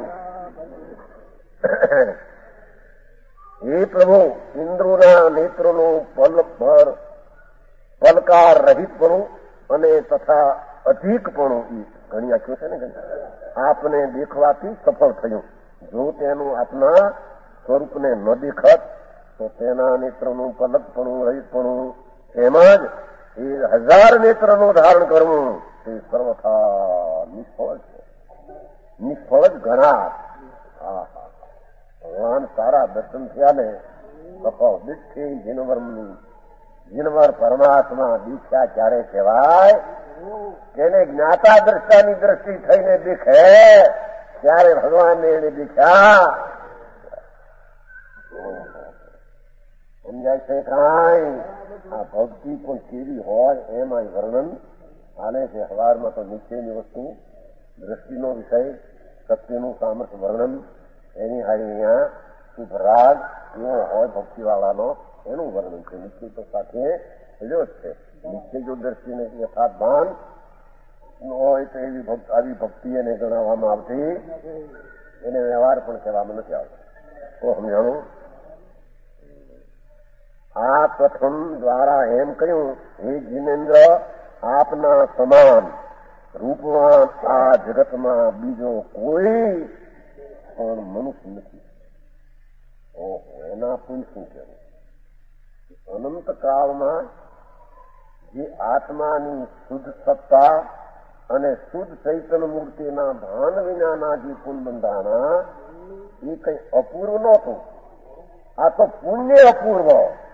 હે પ્રભુ, ઇન્દ્રોના નેત્રનું પલભર પલકાર રહિતપણું અને તથા અધિકપણું એ ઘણી આંખો છે ને આપને દેખવાથી સફળ થયું. જો તેનું આપના સ્વરૂપને ન દેખત તો તેના નેત્રનું પલકપણું રહિતપણું તેમજ એ હજાર નેત્રનું ધારણ કરવું તે સર્વથા નિષ્ફળ છે, નિષ્ફળ જ ઘણા. હા હા, ભગવાન સારા દર્શન થયા ને સફળ દીઠી જીનવરની જીનવર પરમાત્મા દીક્ષા ક્યારે કહેવાય? તેને જ્ઞાતા દ્રષ્ટાની દ્રષ્ટિ થઈને દીખે ત્યારે ભગવાનને એને દીક્ષા સમજાય છે. કાંઈ આ ભક્તિ પણ કેવી હોય એમાં વર્ણન આને છે. હવારમાં તો નિશ્ચયની વસ્તુ, દ્રષ્ટિનો વિષય, સત્યનું સામર્થ્ય વર્ણન, એની હારી અહીંયા શુભ રાગ એવો હોય ભક્તિવાળાનો, એનું વર્ણન છે. નિશ્ચય તો સાથે મળ્યો જ છે. નિશ્ચય જો દ્રષ્ટિને યથાર્થ ભાન હોય તો એવી આવી ભક્તિ એને ગણાવવામાં આવતી, એને વ્યવહાર પણ કહેવામાં નથી આવતો. તો સમજાણું. આ પ્રથમ દ્વારા એમ કહ્યું, હે જીનેન્દ્ર, આપના સમાન રૂપવાન આ જગતમાં બીજો કોઈ પણ મનુષ્ય નથી. ઓહો, એના પણ શું કહેવું? અનંત કાળમાં જે આત્માની શુદ્ધ સત્તા અને શુદ્ધ ચૈતન્ય મૂર્તિના ભાન વિનાના જે પુન બંધાણા એ કઈ અપૂર્વ નહોતું. આ તો પુણ્ય અપૂર્વ.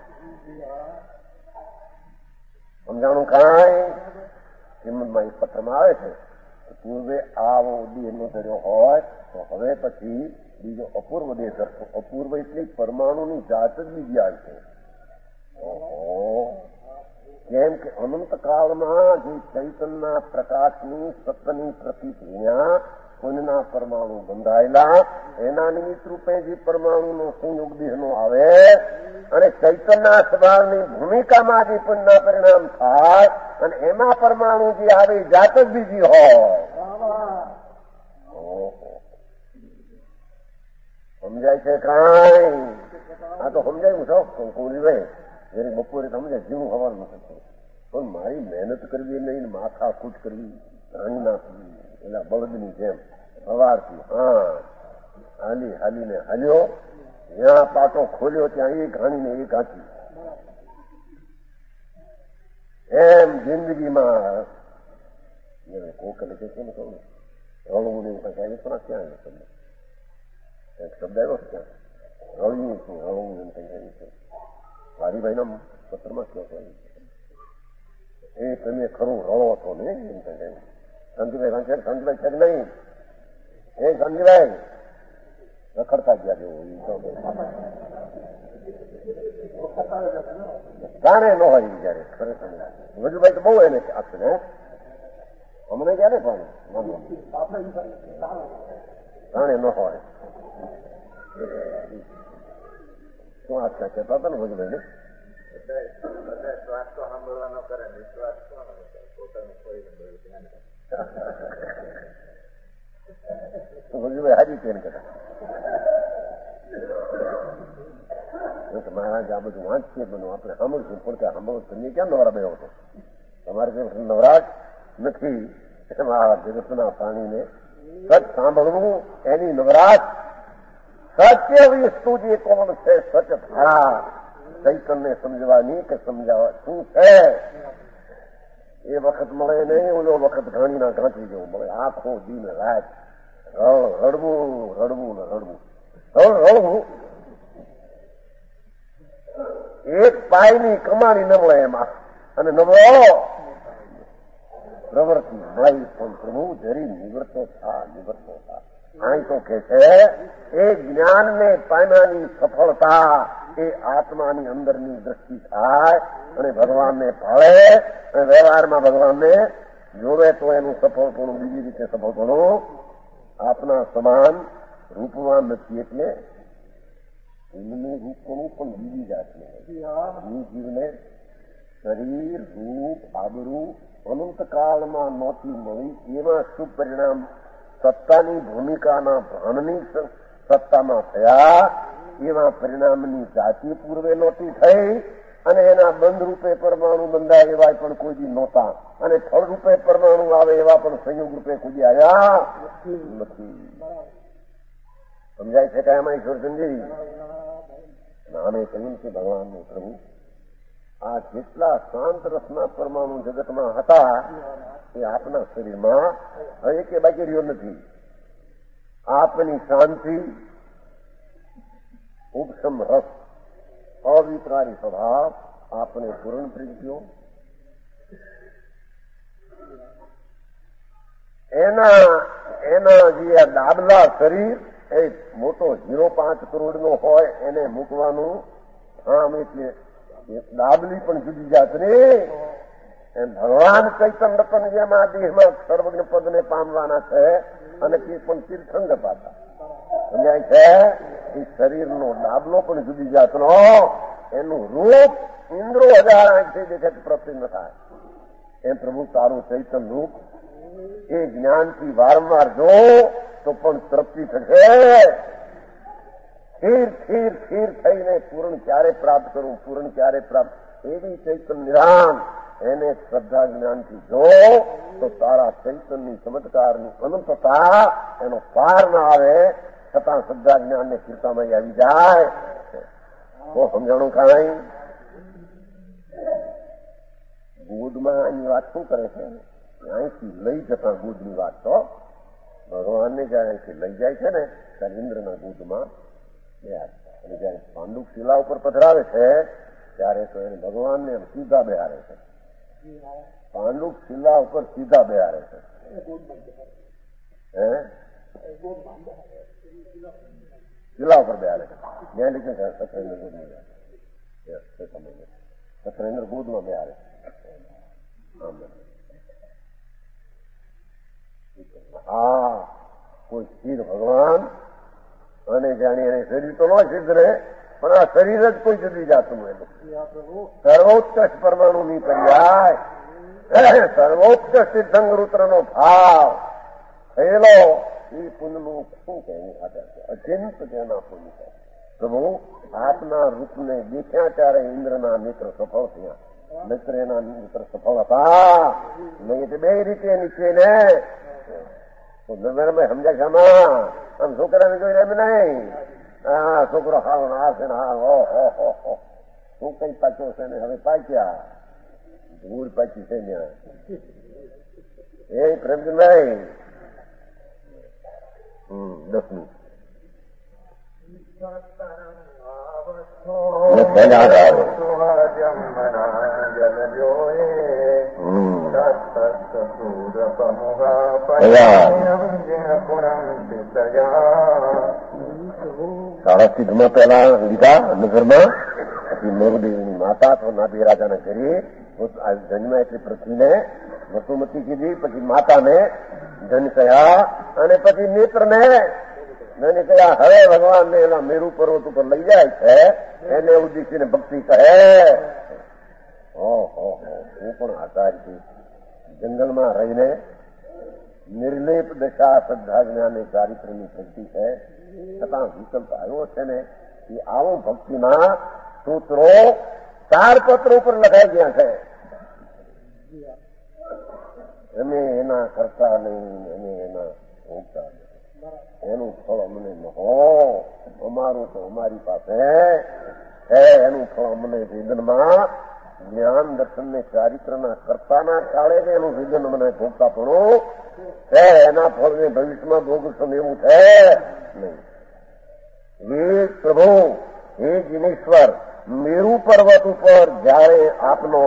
સમજાણું? કાંઈ શ્રીમદમાં એક પત્રમાં આવે છે, પૂર્વે આવો દેહ નો ધર્યો હોય તો હવે પછી બીજો અપૂર્વ દેહ ધરશો. અપૂર્વ એટલે પરમાણુની જાત જ બીજી આવી છે. ઓહો, કેમ કે અનંત કાળમાં જે ચૈતનના પ્રકાશની સત્યની પ્રતીક વિના પુણ્યના પરમાણુ બંધાયેલા, એના નિમિત્ત રૂપે જે પરમાણુનો સંયોગ દેહનો આવે અને ચૈતનના સ્વભાવની ભૂમિકામાં જે પુણ્યના પરિણામ થાય અને એમાં પરમાણુ જે આવે જાત જ બીજી હોય. સમજાય છે? કાંઈ આ તો સમજાયું છો કુંકુરીભાઈ, જયારે બપોરે સમજાય જીવું હવાનું નથી. પણ મારી મહેનત કરવી નહીં, માથા કૂટ કરવી, રાણી નાખવી એના બળદની જેમ સવારથી હા હાલી હાલીને હાલ્યો, જ્યાં પાટો ખોલ્યો ત્યાં એક હાણીને એક હાંચી. એમ જિંદગીમાં કોકને કે કેમ કહું રળવું નહીં, ક્યાં ક્યાં શબ્દ એક શબ્દ આવ્યો છે ત્યાં રળવું છું, રળવું એમ કઈ છે. વારીભાઈના પત્રમાં કહો એ તમે ખરું રળો છો ને એમ કઈ શાંતિભાઈ શાંતિભાઈ છે નહીં? એ શાંતિભાઈ રખડતા ગયા જેવું જાણે ન હોય જયારે ખરેખર. વજુભાઈ તો બહુ એને આપશે ને, અમને ક્યારે પણ જાણે ન હોય. શું આશા કહેતા હતા ને વજુભાઈ ને? વજુભાઈ હાજી કેમ કહેતા મહારાજ આ બધું વાંચીએ, બધું આપણે સાંભળશું, પણ ત્યાં સાંભળવું તમને ક્યાં નવરા બે હતો? તમારે જે નવરાશ નથી એમાં જગતના પ્રાણીને સચ સાંભળવું એની નવરાશ. સત્ય વસ્તુ જે કોણ છે, સચ ધારા ચૈતન્ય સમજવાની કે સમજાવવા શું છે એ વખત મળે નહીં. ઓલો વખત ઘાણીના ઘાંચી જેવું મળે. આખો દિન રાત રડવું રડવું ને રડવું રડવું. એક પાયની કમાણી ન મળે એમાં, અને નબળો પ્રવૃત્તિ મળી પણ પ્રભુ જરી નિવૃત્તો થા નિવૃત્તો થા. અહીં તો કે છે એ જ્ઞાનને પામ્યાની સફળતા એ આત્માની અંદરની દ્રષ્ટિ થાય અને ભગવાનને ભાળે અને વ્યવહારમાં ભગવાનને જોવે તો એનું સફળપણું બીજી રીતે સફળપણું આપના સમાન રૂપમાં નથી. એટલે એમનું રૂપપણું પણ બીજી જાતનું જીવને શરીર રૂપ આબરૂ અનંતકાળમાં નહોતી મળી એવા શુભ પરિણામ સત્તાની ભૂમિકાના ભાનની સત્તામાં થયા એવા પરિણામની જાતિ પૂર્વે નહોતી થઈ અને એના બંધ રૂપે પરમાણુ બંધાય એવા પણ કોઈ દી નહોતા અને ફળ રૂપે પરમાણુ આવે એવા પણ સંયોગ રૂપે કોઈ દી આવ્યા નથી. સમજાય છે કે એમાં ઈશ્વર સમજી નામે કહ્યું કે ભગવાનનું પ્રભુ આ જેટલા શાંત રસના પરમાણુ જગતમાં હતા એ આપના શરીરમાં હવે કે બાકી રહ્યો નથી. આપની શાંતિ ઉપશમ રસ અવિકારી સ્વભાવ આપને પૂર્ણ કરી ગયો. એના એના જે દાબલા શરીર એ મોટો હીરો પાંચ કરોડ નો હોય એને મૂકવાનું આમ એટલે દાબલી પણ જુદી જાતની એમ ભગવાન ચૈતન્ય રતન જેમ આ દેહમાં સર્વજ્ઞ પદને પામવાના છે અને તે પણ તીર્થંગ પાતા સમજાય છે. એ શરીરનો દાબલો પણ જુદી જાતનો એનું રૂપ ઇન્દ્રો હજાર આંખથી દેખે પ્રત્યે ન થાય એમ પ્રભુ તારું ચૈતન્ય રૂપ એ જ્ઞાનથી વારંવાર જો તો પણ તૃપ્તિ થશે. સ્થિર સ્થિર સ્થિર થઈને પૂર્ણ ક્યારે પ્રાપ્ત કરવું પૂર્ણ ક્યારે પ્રાપ્ત એવી ચૈતન્ય નિધાન એને શ્રદ્ધા જ્ઞાનથી જો તો તારા ચૈતન્યની ચમત્કારની અનંતતા એનો પાર ના આવે છતાં શ્રદ્ધા જ્ઞાનને કીર્તામાં આવી જાય તો સમજાણું કાંઈ. ગોદમાં એની વાત શું કરે છે અહીંથી લઈ જતા ગોદની વાત તો ભગવાનને જયારે અહીંથી લઈ જાય છે ને ત્યારે ઇન્દ્રના ગોદમાં અને જયારે પાંડુક શિલા ઉપર પધરાવે છે ત્યારે તો એને ભગવાનને સીધા બેહારે છે. પાંડુક શિલા ઉપર સીધા બેહારે છે. હે શિલા ઉપર બેહારે છે જ્યાં લીધે સત્રેન્દ્ર ગોદમાં સત્રેન્દ્ર ગોદમાં બેહારે છે. હા કોઈ સ્થિર ભગવાન અને જાણી એને શરીર તો ન સિદ્ધ રહે પણ આ શરીર જ કોઈ જુદી જાતનું એનું સર્વોત્કૃષ્ટ પરમાણુની પર્યાય સર્વોત્કૃષ્ટ તીર્થંકરુદ્રનો ભાવ થયેલો એ પુનનું શું કહેવું અચિંત જેના પુન પ્રભુ આપના રૂપને દેખ્યા ત્યારે ઇન્દ્રના મિત્ર સફળ થયા. મિત્ર એના મિત્ર સફળ હતા નહીં તો બે રીતે નીચે ને મેં સમજાય છે આમાં આમ છોકરાને જોઈને એમ નહીં હા છોકરો હાલ ના છે ને હા હો હો હો શું કઈ પાક્યો છે ને હવે પાક્યા ધૂળ પાકી છે ત્યાં એ પ્રેમ નહીં. હમ દસમી સાડા સિદ્ધમાં પહેલા લીધા નગરમાં પછી મોરદેવીની માતા તો નાભી રાજાને કરી જન્મ એટલે પૃથ્વીને વસુમતી કીધી પછી માતાને જન કહ્યા અને પછી મિત્રને મેં કહ્યા હવે ભગવાનને એના મેરુ પર્વત ઉપર લઈ જાય છે એને ઉદ્દેશીને ભક્તિ કહે. ઓહો હું પણ આચાર્યથી જંગલમાં રહીને નિર્લેપ દશા શ્રદ્ધા જ્ઞાન ચારિત્રની ભક્તિ છે છતાં વિકલ્પ આવ્યો છે ને એ આવું ભક્તિના સૂત્રો ચાર પત્ર ઉપર લખાઈ ગયા છે. અમે એના કરતા નહીં અમે એના ભોગતા એનું ફળ અમને ન હો અમારું તો અમારી પાસે છે એનું ફળ અમને વેદનમાં જ્ઞાન દર્શન ને ચારિત્રના કરતાના કાળે જ એનું વેદન મને ભોગતા પણ છે એના ફળને ભવિષ્યમાં ભોગવશો એવું છે નહીં. હે પ્રભુ હે જીનેશ્વર મેરુ પર્વત ઉપર જયારે આપનો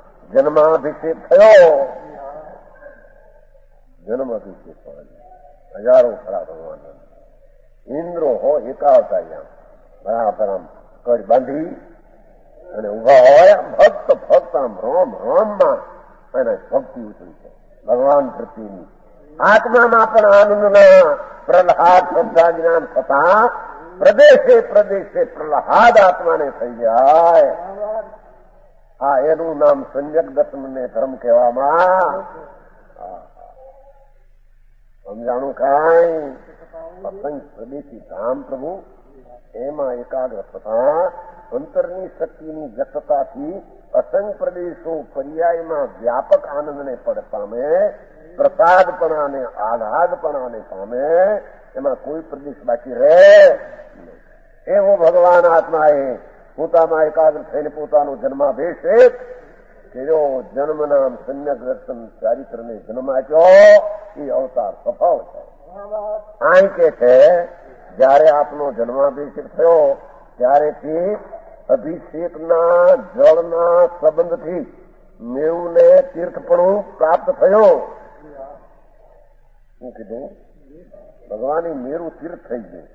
જન્માભિષેક થયો જન્માભિષેક હજારો ખરા ભગવાન. ઇન્દ્રો હો એકાવતાર્યા બરાબર આમ કડ બાંધી અને ઉભા હોય ભક્ત ભક્ત આમ રોમ રોમમાં અને ભક્તિ ઉતરી છે ભગવાન પ્રત્યેની. આત્મામાં પણ આનંદના પ્રહલાદ શ્રદ્ધા જ્ઞાન થતા પ્રદેશે પ્રદેશે પ્રહલાદ આત્માને થઈ જાય. હા, એનું નામ સંયક દત્તને ધર્મ કહેવામાં. સમજાણું કાંઈ અસંગ પ્રદેશી ધામ પ્રભુ એમાં એકાગ્ર થતા અંતરની શક્તિની જથતાથી અસંગ પ્રદેશો પર્યાયમાં વ્યાપક આનંદને પડ પામે, પ્રસાદપણાને આહલાદપણાને પામે, એમાં કોઈ પ્રદેશ બાકી રહે. એવો ભગવાન આત્માએ પોતામાં એકાગ્ર થઈને પોતાનો જન્માભેષ કર્યો. જન્મ નામ સમ્યક દર્શન ચારિત્રને જન્મ આપ્યો. એ અવતાર સફળ છે. આઈ કે છે જયારે આપનો જન્માભિષેક થયો ત્યારેથી અભિષેકના જળના સંબંધથી મેળુને તીર્થપણું પ્રાપ્ત થયો. શું કીધું? ભગવાનની મેરુ તીર્થ થઈ ગયું.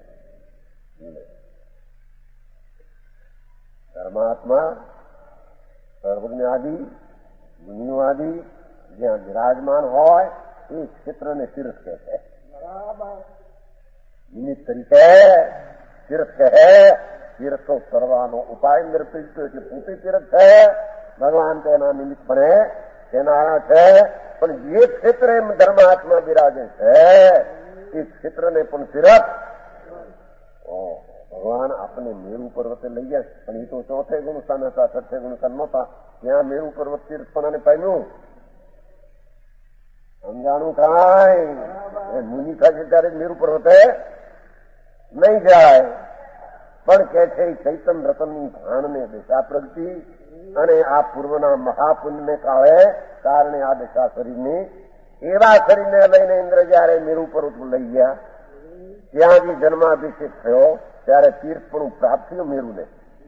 પરમાત્મા સર્વજ્ઞાદિ મુનિવાદી જ્યાં વિરાજમાન હોય એ ક્ષેત્રને તીર્થ કહે છે. નિમિત્ત તરીકે તીર્થ કહે. તીર્થો કરવાનો ઉપાય નિર્પિત એટલે પોતે તીર્થ છે. ભગવાન તેના નિમિત્તપણે તેના છે. પણ જે ક્ષેત્રે ધર્માત્મા બિરાજે છે એ ક્ષેત્રને પણ તીર્થ. ભગવાન આપણને મેરુ પર્વતે લઈ જાય પણ એ તો ચોથે ગુણસ્થાન હતા, છઠ્ઠે ગુણસ્થાન નહોતા. ત્યાં મેરુ પર્વત તીર્થપણાને પામ્યું. સમજાણું કાંઈ? મુનિ થાય ત્યારે મેરુ પર્વતે નહીં જાય. પણ કે છે ચૈતન રતનની ભાણને દશા પ્રગતિ અને આ પૂર્વના મહાપુણ્યને કાળે કારણે આ દશા શરીરની એવા શરીરને લઈને ઇન્દ્ર જયારે મેરુ પર્વત લઈ ગયા ત્યાં જે જન્માભિષેક થયો ત્યારે તીર્થપણું પ્રાપ્ત થયું મેરુને.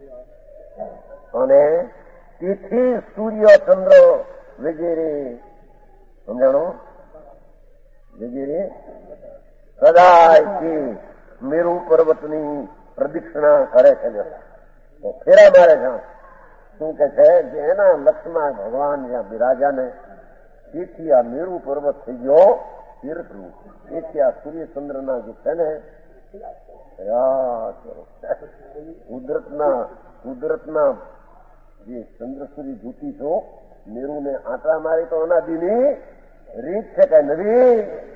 અને તેથી સૂર્ય ચંદ્ર વગેરે સમજાણો વગેરે સદાયથી મેરુ પર્વતની પ્રદક્ષિણા કરે છે. તો ફેરા મારે છે. શું કે છે કે એના લક્ષમાં ભગવાન જ્યાં બિરાજા ને તેથી આ મેરુ પર્વત થઈ ગયો તીર્થરૂપ. તેથી આ સૂર્યચંદ્રના જે છે ને કુદરતના કુદરતના જે ચંદ્ર સૂર્ય જ્યોતિ છો મેરુને આંટા મારી તો અનાદિની રીત છે કઈ નવી.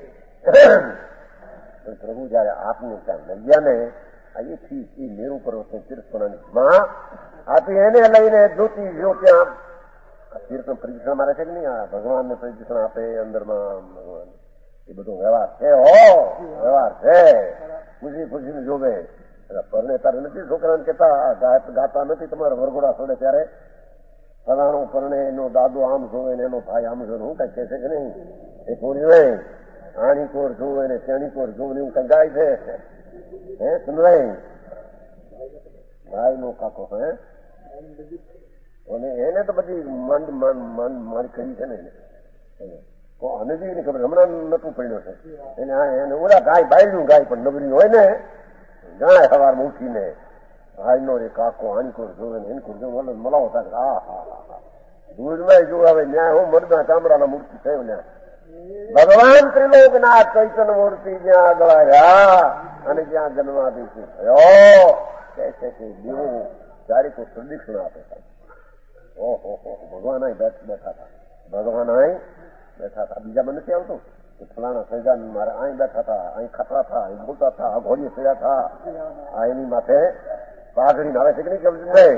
પ્રભુ જયારે આપને ત્યાં લઈ ગયા ને અહીંથી એ મેરુ પર્વતને તીર્થપણાની માં આપી એને લઈને જ્યોતિ જો ત્યાં તીર્થ પ્રદક્ષિણા મારે છે કે નહીં? આ ભગવાનને પ્રદક્ષિણા આપે અંદરમાં ભગવાન એ બધો વ્યવહાર છે. હો વ્યવહાર છે. ખુશી ખુશી જોવે. પરણે તારે નથી છોકરાને કેતા ગાતા નથી તમારા વરઘોડા છોડે ત્યારે ફલાણું પરણે એનો દાદો આમ જોવે ને એનો ભાઈ આમ જોવે. હું કઈ કે છે કે નહીં? એ પૂરી નહીં. આણી કોર જોવે ને તેણી કોર જોવે એવું કઈ ગાય છે. હે સુનવાઈ ભાઈ નો કાકો હે અને એને તો બધી માંડ મારી કરી છે ને અને જેવી ખબર હમણાં નતું પડ્યો છે એને. એને ઓલા ગાય બાયલું ગાય પણ નબળી હોય ને ગાય સવારમાં ઉઠીને ભાઈ નો રે કાકો આનકોર જોવે ને એનકોર જોવે મલાવો થાય. હા હા હા દૂધમાં જો આવે ન્યાય હું મરદા ચામડાના મૂર્તિ થયો ને ભગવાન ત્રિલોકનાથ ચૈતન્ય મૂર્તિ જ્યાં આગળ આવ્યા અને જ્યાં જન્માભિષેક થયો કે છે કે દેવો ચારે કોઈ પ્રદક્ષિણા આપે છે. ઓહો ભગવાન અહીં બેઠા હતા. ભગવાન અહીં બેઠા હતા. બીજામાં નથી આવતું કે ફલાણા સજાન મારે અહીં બેઠા હતા, અહીં ખાતા હતા, અહીં બોલતા હતા, આ ઘોડીએ ચડ્યા હતા. આ એની માથે પાઘડી આવે છે કે નહીં કેમ નહીં?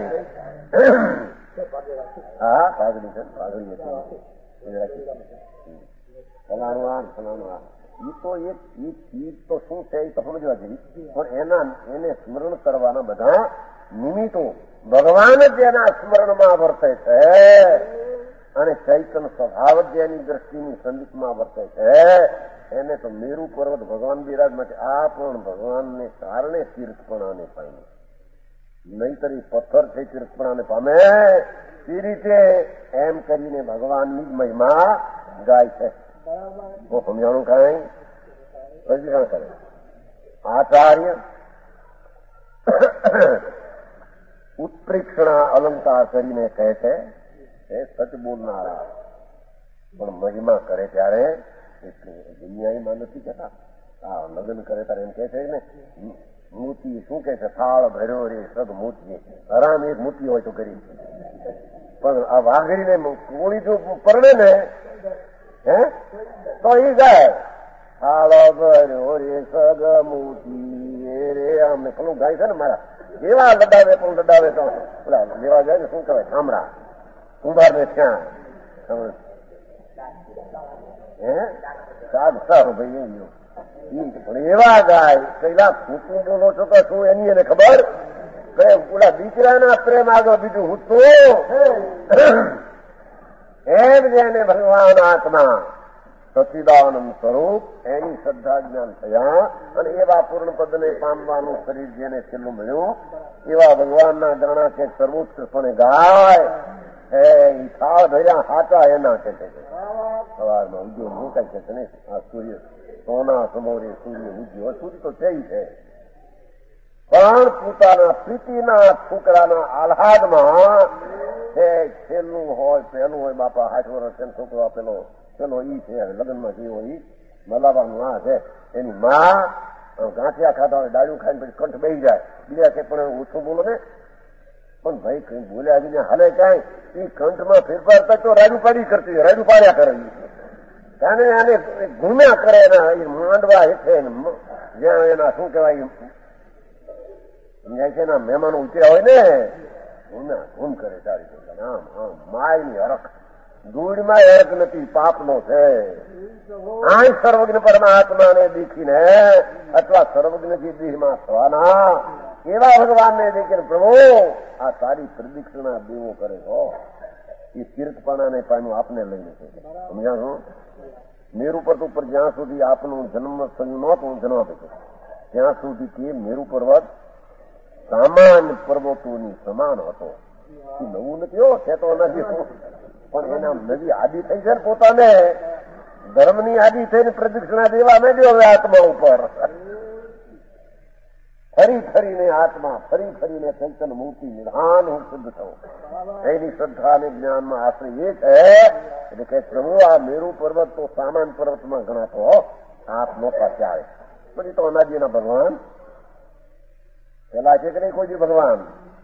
હા પાઘડી છે. પાઘડી હતી ફલાણું આ ફલાણું આ એ તો એક ચીજ તો શું છે એ તો સમજવા જેવી. પણ એના એને સ્મરણ કરવાના બધા નિમિત્તો ભગવાન જ એના સ્મરણમાં વર્તે છે અને ચૈતન સ્વભાવ જ એની દ્રષ્ટિની સંદીપમાં વર્તે છે. એને તો મેરુ પર્વત ભગવાન બિરાજમાં છે. આ પણ ભગવાનને કારણે તીર્થપણાને પામે. નહીતર પથ્થર છે તીર્થપણાને પામે એ રીતે એમ કરીને ભગવાનની જ મહિમા ગાય છે. સમજાણું કઈ? પ્રદક્ષિણા કરે. આચાર્ય ઉત્પ્રેક્ષણા અલંકાર કરીને કહે છે એ સચ બોલનારા, પણ મહિમા કરે ત્યારે એટલું દુનિયામાં નથી કહેતા. હા, લગ્ન કરે ત્યારે એમ કે છે ને, મૂર્તિ શું કે છે, થાળ ભર્યો રે સગ મૂર્તિ, હરામ એક મૂર્તિ હોય તો કરી. પણ આ વાઘરીને કોળી જો પરણે ને હે તો એ જાય થાળ ભર્યો રે સગ મૂર્તિ રે, આમને પેલું ગાય છે ને મારા એવા લડાવે પણ લડાવે તો પેલા લેવા જાય ને શું કહેવાય થામડા કુંભાર ને ત્યાં હે સાગ સારું ભાઈ પણ એવા ગાય પેલા ફૂટું બોલો છો તો શું એની એને ખબર પ્રેમ ઓલા દીકરાના પ્રેમ આગળ બીજું હું તો એમ જેને ભગવાન આત્મા સચિદાનંદ સ્વરૂપ એની શ્રદ્ધા જ્ઞાન થયા અને એવા પૂર્ણ પદને પામવાનું શરીર જેને છેલ્લું મળ્યું એવા ભગવાનના ગણા છે સર્વોત્કૃષ્ટને ગાય હે થાળ ભર્યા હાટા એના કે છે સવારમાં ઉદ્યોગ મુકાય છે ને આ સૂર્ય સોના સમોરે સૂર્ય ઉદ્યોગ સૂર્ય તો છે છે પણ પોતાના પ્રીતિના છોકરાના આહ્લાદમાં છેલ્લું હોય પહેલું હોય બાપા આઠ વર્ષ એમ છોકરો આપેલો પેલો ઈ છે લગ્નમાં જેવો ઈ મલાવાનું આ છે એની માં ગાંઠિયા ખાતા હોય ડાળું ખાઈને પછી કંઠ બેસી જાય બીજા કે પણ ઓછું બોલો ને પણ ભાઈ કઈ બોલ્યા જ હાલે ક્યાંય એ કંઠમાં ફેરફાર થાય તો રાડું પાડી કરતી રાડું પાડ્યા કરે કારણ આને ઘૂમ્યા કરે એના માંડવા હેઠે જ્યાં એના શું કહેવાય સમજાય છે એના મહેમાનો ઉતર્યા હોય ને ઘૂમ્યા ઘૂમ કરે તારી આમ આમ માયની હરખ ધૂળમાં એક નથી પાપનો છે. આ સર્વજ્ઞ પરમાત્માને દીખીને અથવા સર્વજ્ઞથી દેહમાં થવાના એવા ભગવાનને દેખીને પ્રભુ આ સારી પ્રદક્ષિણા દેવો કરે છો એ તીર્થપણાને પામ્યું આપને લઈને છે. સમજ્યા છો? મેરુ પર્વત ઉપર જ્યાં સુધી આપનું જન્મ થયું નહોતું જન્મ હતો ત્યાં સુધી તે મેરુ પર્વત સામાન્ય પર્વતોની સમાન હતો. એ નવું નથી હો છે તો નથી પણ એના નવી આદિ થઈ છે ને પોતાને ધર્મની આદિ થઈને પ્રદક્ષિણા દેવા માંડ્યો હવે આત્મા ઉપર ફરી ફરીને આત્મા ફરી ફરીને ચૈતન્ય મૂર્તિ નિધાન હું શુદ્ધ થવું એની શ્રદ્ધા અને જ્ઞાનમાં આશ્રય એ છે એટલે કે પ્રભુ આ મેરુ પર્વત તો સામાન પર્વતમાં ગણાતો આપ નોતા ત્યારે પછી તો અનાજીના ભગવાન પેલા છે કે નહીં કોઈ ભગવાન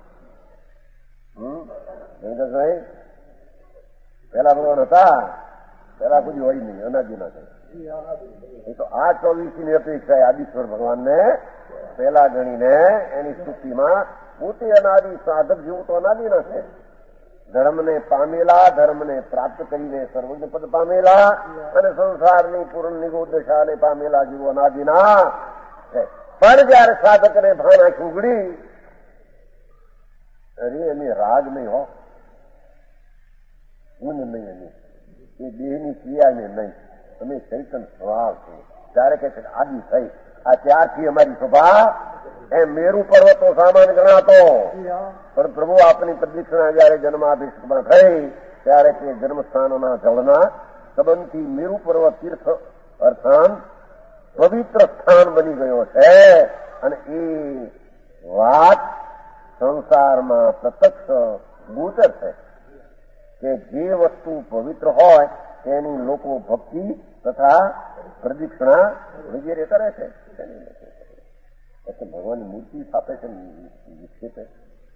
હમ ભાઈ પેલા ભગવાન હતા પેલા કોઈ હોય નહીં અનાજી ના થાય એ તો આ ચોવીસી ની અપેક્ષા આદિશ્વર ભગવાનને પેલા ગણીને એની સ્તુતિમાં પોતે અનાદિ સાધક જેવું તો અનાદિ ના છે. ધર્મને પામેલા ધર્મને પ્રાપ્ત કરીને સર્વજ્ઞ પદ પામેલા અને સંસારની પૂર્ણ નિગોદ દશાને પામેલા જેવું અનાદિના પણ જયારે સાધકને ભાન આંખ ઉગડી અરે એની રાગ નહીં હો હું નહીં એની એ દેહની ક્રિયાને નહીં તમે ચૈતન સ્વભાવ છો ત્યારે કે આદિ થઈ આ ત્યારથી અમારી સભા એ મેરુ પર્વતો સામાન ગણાતો પણ પ્રભુ આપની પ્રદક્ષિણા જયારે જન્માભિષેકમાં થઈ ત્યારે તે જન્મસ્થાનના જળના સંબંધથી મેરુ પર્વત તીર્થ અર્થાન પવિત્ર સ્થાન બની ગયો છે અને એ વાત સંસારમાં પ્રત્યક્ષ ગોચર છે કે જે વસ્તુ પવિત્ર હોય તેની લોકો ભક્તિ તથા પ્રદક્ષિણા વગેરે કરે છે. એટલે ભગવાનની મૂર્તિ સ્થાપે છે નિક્ષેપે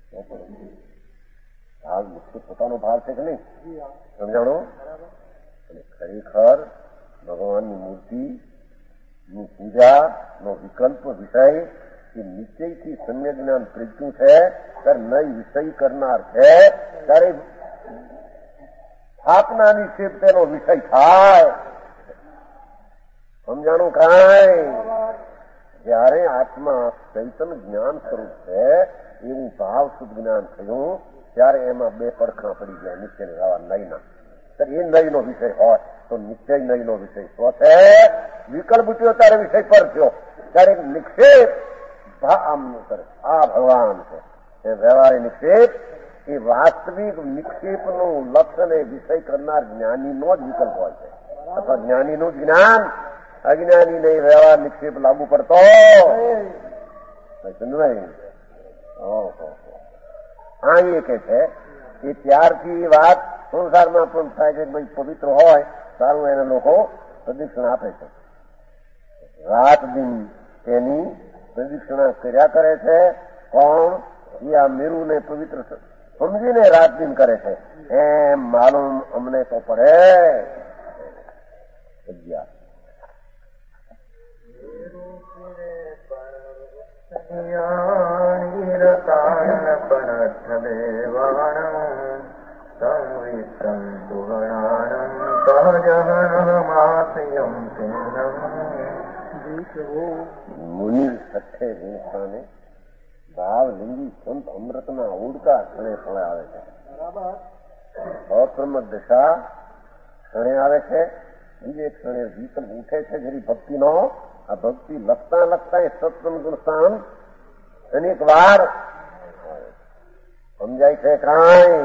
ભાવ નિક્ષેપ પોતાનો ભાવ છે કે નહીં સમજાણો. અને ખરેખર ભગવાનની મૂર્તિની પૂજાનો વિકલ્પ વિષય એ નિશ્ચયથી સમ્યક જ્ઞાન પ્રજ્ઞું છે ત્યારે નઈ વિષય કરનાર છે ત્યારે સ્થાપના નિક્ષેપ તેનો વિષય થાય. સમજાણું કાંઈ જયારે આત્મા ચૈતન્ય જ્ઞાન સ્વરૂપ છે એવું ભાવ શુદ્ધ જ્ઞાન થયું ત્યારે એમાં બે પડખા પડી ગયા નિશ્ચય રહેવા નયના. એ નયનો વિષય હોય તો નિશ્ચય નયનો વિષય સ્વ છે. વિકલ્પ ઉઠ્યો ત્યારે વિષય પર થયો ત્યારે નિક્ષેપ આમ કરે આ ભગવાન છે એ વ્યવહારે નિક્ષેપ એ વાસ્તવિક નિક્ષેપનું લક્ષણ એ વિષય કરનાર જ્ઞાનીનો જ વિકલ્પ હોય છે અથવા જ્ઞાનીનું જ્ઞાન અજ્ઞાની નહીં વ્યવહાર નિક્ષેપ લાગુ પડતો સમજાય. આ એ કે છે કે ત્યારથી વાત સંસારમાં પણ થાય છે. ભાઈ પવિત્ર હોય સારું એને લોકો પ્રદક્ષિણા આપે છે. રાત દિન તેની પ્રદક્ષિણા કર્યા કરે છે. કોણ? એ આ મેરુને પવિત્ર સમજીને રાત દિન કરે છે. એમ માલુમ અમને તો પડે. અગિયાર મુનિ સઠ્ઠે હિંસાને ભાવ લિંગી સંત અમૃતના ઉડકા ક્ષણે ક્ષણે આવે છે. અક્રમ દશા ક્ષણે આવે છે. બીજે ક્ષણે વિકલ્પ ઉઠે છે જેની ભક્તિનો. આ ભક્તિ લખતા લખતા એ સત્સંગ ગુણસ્થાન અનેક વાર સમજાય છે. કાંઈ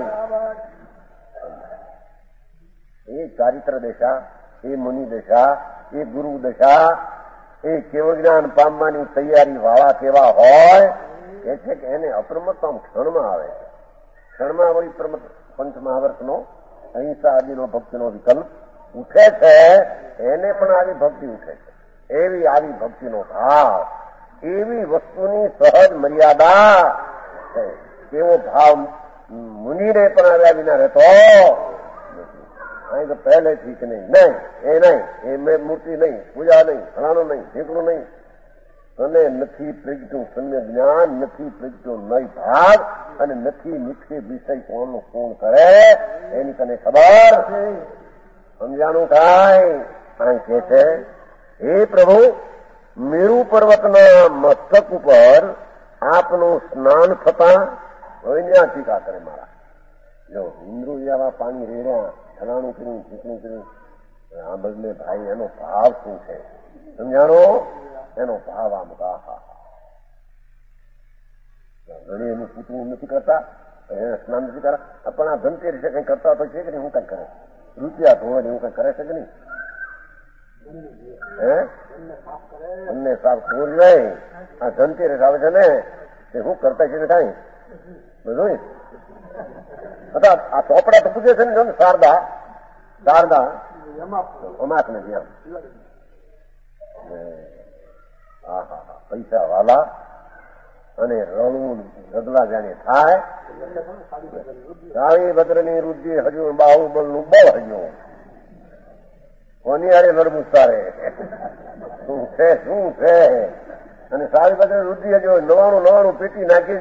એ ચારિત્ર દશા, એ મુનિ દશા, એ ગુરુ દશા, એ કેવળ જ્ઞાન પામવાની તૈયારી વાળા કેવા હોય એ છે કે એને અપ્રમત્તમ ક્ષણમાં આવે છે. ક્ષણમાં વળી પંચ મહાવર્તનો અહિંસા આદિનો ભક્તિનો વિકલ્પ ઉઠે છે. એને પણ આવી ભક્તિ ઉઠે છે. એવી આવી ભક્તિનો ભાવ, એવી વસ્તુની સહજ મર્યાદા છે. એવો ભાવ મુનિને પણ આવ્યા વિના રહેતો અહીં તો પહેલેથી કે નહીં નહીં એ નહીં એ મેં મૂર્તિ નહીં, પૂજા નહીં, ફલાણું નહીં, ઢીકણું નહીં. તને નથી પ્રગટ્યું સમ્ય જ્ઞાન, નથી પ્રગટ્યો નય ભાગ અને નથી નિક્ષેપ વિષય કોણનું કોણ કરે એની તને ખબર સમજાનું કાંઈ. અહીં કે છે હે પ્રભુ મેરુ પર્વતના મસ્તક ઉપર આપનું સ્નાન થતા હવે ત્યાં ટીકા કરે મારા. જો ઇન્દ્રુ જેવા પાણી રેડ્યા, ફલાણું કર્યું, ઢીકણું કર્યું, આ બદલે ભાઈ એનો ભાવ શું છે સમજાણો? એનો ભાવ આમ હા ઘણી એનું પૂતળું નથી કરતા, એને સ્નાન નથી કરતા, પણ આ ધનતેર છે કઈ કરતા તો છે કે નહીં? હું કઈ કરે રૂપિયા ધોવા એવું કઈ કરે છે કે નહીં? હે અમને સાફ કરવું નહીં. આ ધનતેરસ આવે છે ને તે હું કરતા છે ને કઈ બધું આ ચોપડા તો પૂછે છે ને શારદા શારદા અમાસ નથી આમ. હા હા હા પૈસા વાલા અને રણું રગલા જાણે થાય. સાવી ભદ્રની રુદ્ધિ હજુ બાહુબલ નું બળ હજુ કોની હારે લડવું તારે શું છે શું છે? અને સાવી ભદ્ર રુદ્ધિ હજુ નવાણું નવાણું પેટી નાખી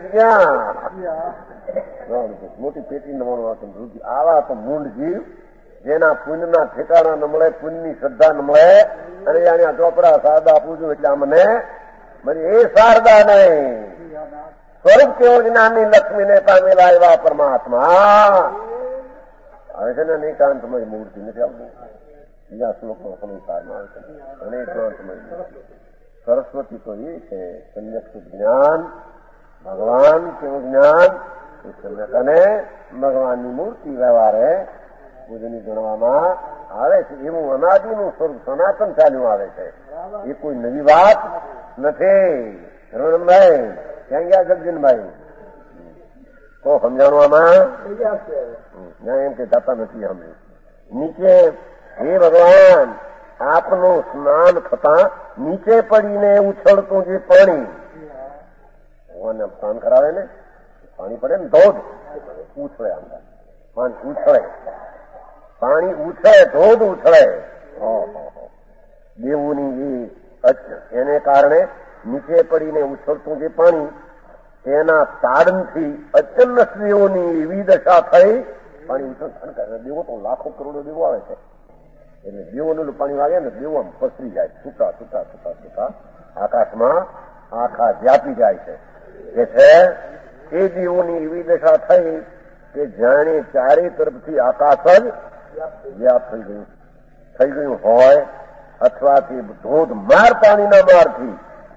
ક્યાં મોટી પેટી નવાણું આવતું રુદ્ધિ. આવા તો મૂંડ જીવ જેના પુણ્યના ઠેકાણા ન મળે, પુણ્યની શ્રદ્ધા ન મળે અને અહીંયા ચોપડા શારદા પૂજું એટલે અમને મારી એ શારદા નહીં સ્વરૂપ કેવો જ્ઞાનની લક્ષ્મીને પામેલા એવા પરમાત્મા આવે છે ને અનેકાંત તમારી મૂર્તિ નથી આવતું. બીજા શ્લોકમાં સંસારમાં આવે છે અનેકાંત સરસ્વતી તો એ છે સમ્યક જ્ઞાન, ભગવાન કેવું જ્ઞાન સમ્યક અને ભગવાનની મૂર્તિ વ્યવહારે પૂજની ગણવામાં આવે છે. એવું અનાદિનું સ્વરૂપ સનાતન ચાલ્યું આવે છે. એ કોઈ નવી વાત નથી. રણભાઈ ક્યાં ગયા જગજીનભાઈ? તો સમજાણવામાં એમ કે જાતા નથી અમે નીચે. હે ભગવાન આપનું સ્નાન થતા નીચે પડીને ઉછળતું જે પાણી ભગવાનને સ્નાન કરાવે ને પાણી પડે ને ધોધ ઉછળે આમ પાણી ઉછળે પાણી ઉછળે ધોધ ઉછળે દેવુની એને કારણે નીચે પડીને ઉછળતું જે પાણી તેના તાડનથી અચન્ન સ્ત્રીઓની એવી દશા થઈ. પાણી ઉછળ દેવો તો લાખો કરોડો દેવો આવે છે એટલે દેવોનું પાણી વાગે ને દેવો આમ પસરી જાય છૂટા છૂટા છૂટા છૂટા આકાશમાં આખા વ્યાપી જાય છે. એ છે એ દેવોની એવી દશા થઈ કે જાણે ચારે તરફથી આકાશ જ વ્યાપ થઈ ગયું થઈ ગયું હોય અથવા તે ધોધ માર પાણીના મારથી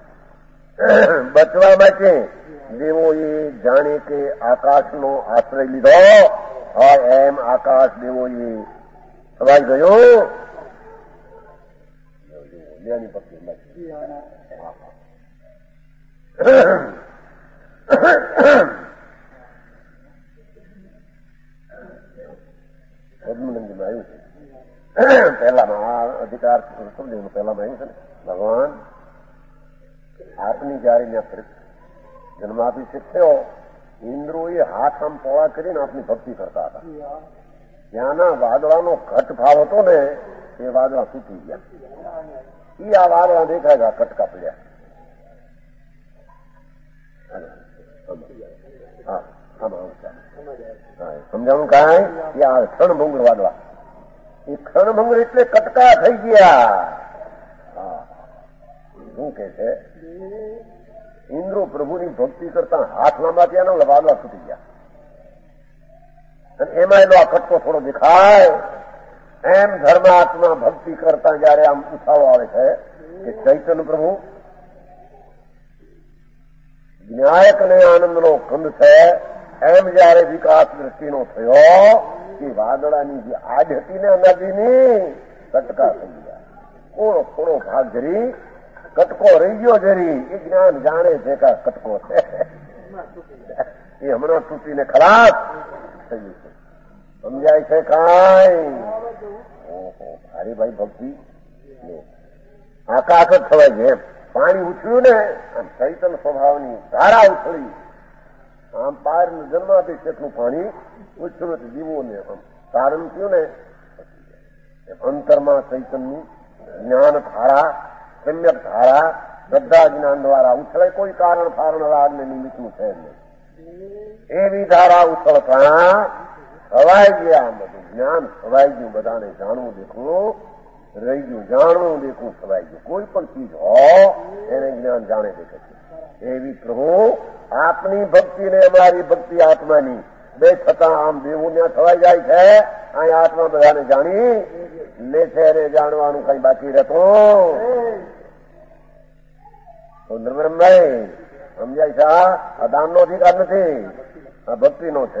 બચવા માટે દેવોએ જાણે કે આકાશનો આશ્રય લીધો હોય એમ આકાશ દેવોએ થવાઈ ગયો. જ્ઞાની ભક્તિ બસ. પદ્મનંદીમાં આવ્યું છે પહેલામાં આ અધિકાર સમજવું પહેલામાં આવ્યું છે ને ભગવાન આપની જયારે ત્યાં જન્માભિષેક થયો ઇન્દ્રોએ હાથ આમ પોળા કરીને આપની ભક્તિ કરતા હતા. ત્યાંના વાદળાનો ઘટ ભાવ હતો ને એ વાદળા તૂટી ગયા. એ આ વાદળા દેખાય ગયા કટકા પડ્યા. સમજાણું કાંઈ એ આ ક્ષણભંગુર વાદળા એ ક્ષણભંગુર એટલે કટકા થઈ ગયા. શું કે છે ઇન્દ્રો પ્રભુની ભક્તિ કરતા હાથ લાંબા થયા ને વાદળા તૂટી ગયા. અને એમાં એનો આ કટકો થોડો દેખાય. એમ ધર્માત્મા ભક્તિ કરતા જયારે આમ ઉછાળો આવે છે કે ચૈતન્ય પ્રભુ જ્ઞાયક અને આનંદનો કંદ છે એમ જયારે વિકાસ દ્રષ્ટિનો થયો કે વાદળાની જે આજ હતી ને નદીની કટકા થઈ ગયા. થોડો થોડો ભાગ જરી કટકો રહી ગયો જરી એ જ્ઞાન જાણે છે કે કટકો છે એ હમણાં તૂટીને ખલાસ થયું છે. સમજાય છે કાંઈ? ઓહો હરિભાઈ ભક્તિ આકાશ જ થવાય છે. એમ પાણી ઉછળ્યું ને આમ ચૈતન્ય સ્વભાવની ધારા ઉછળી આમ પાર જન્માભિષેકનું પાણી ઉછળ્યું તો જીવોને આમ તારણ થયું ને અંતરમાં ચૈતન્યની જ્ઞાન ધારા સમ્યક ધારા શ્રદ્ધા જ્ઞાન દ્વારા ઉછળે. કોઈ કારણ ફારણ રાગ ને નિમિત્તનું છે નહીં. એવી ધારા ઉછળતા હવાઈ ગયા. આમ બધું જ્ઞાન હવાઈ ગયું. બધાને જાણવું દેખવું રહી ગયું. જાણવું દેખવું સવાઈ ગયું. કોઈ પણ ચીજ હો એને જ્ઞાન જાણે દેખે છે. એવી પ્રભુ આપની ભક્તિ ને અમારી ભક્તિ આત્માની બે છતાં આમ દેવું ત્યાં થવાઈ જાય છે. અહીં આત્મા બધાને જાણી લે છે રે. જાણવાનું કઈ બાકી રહેતું તો નરમરમભાઈ સમજાય છે. આ દાનનો અધિકાર નથી, આ ભક્તિનો છે.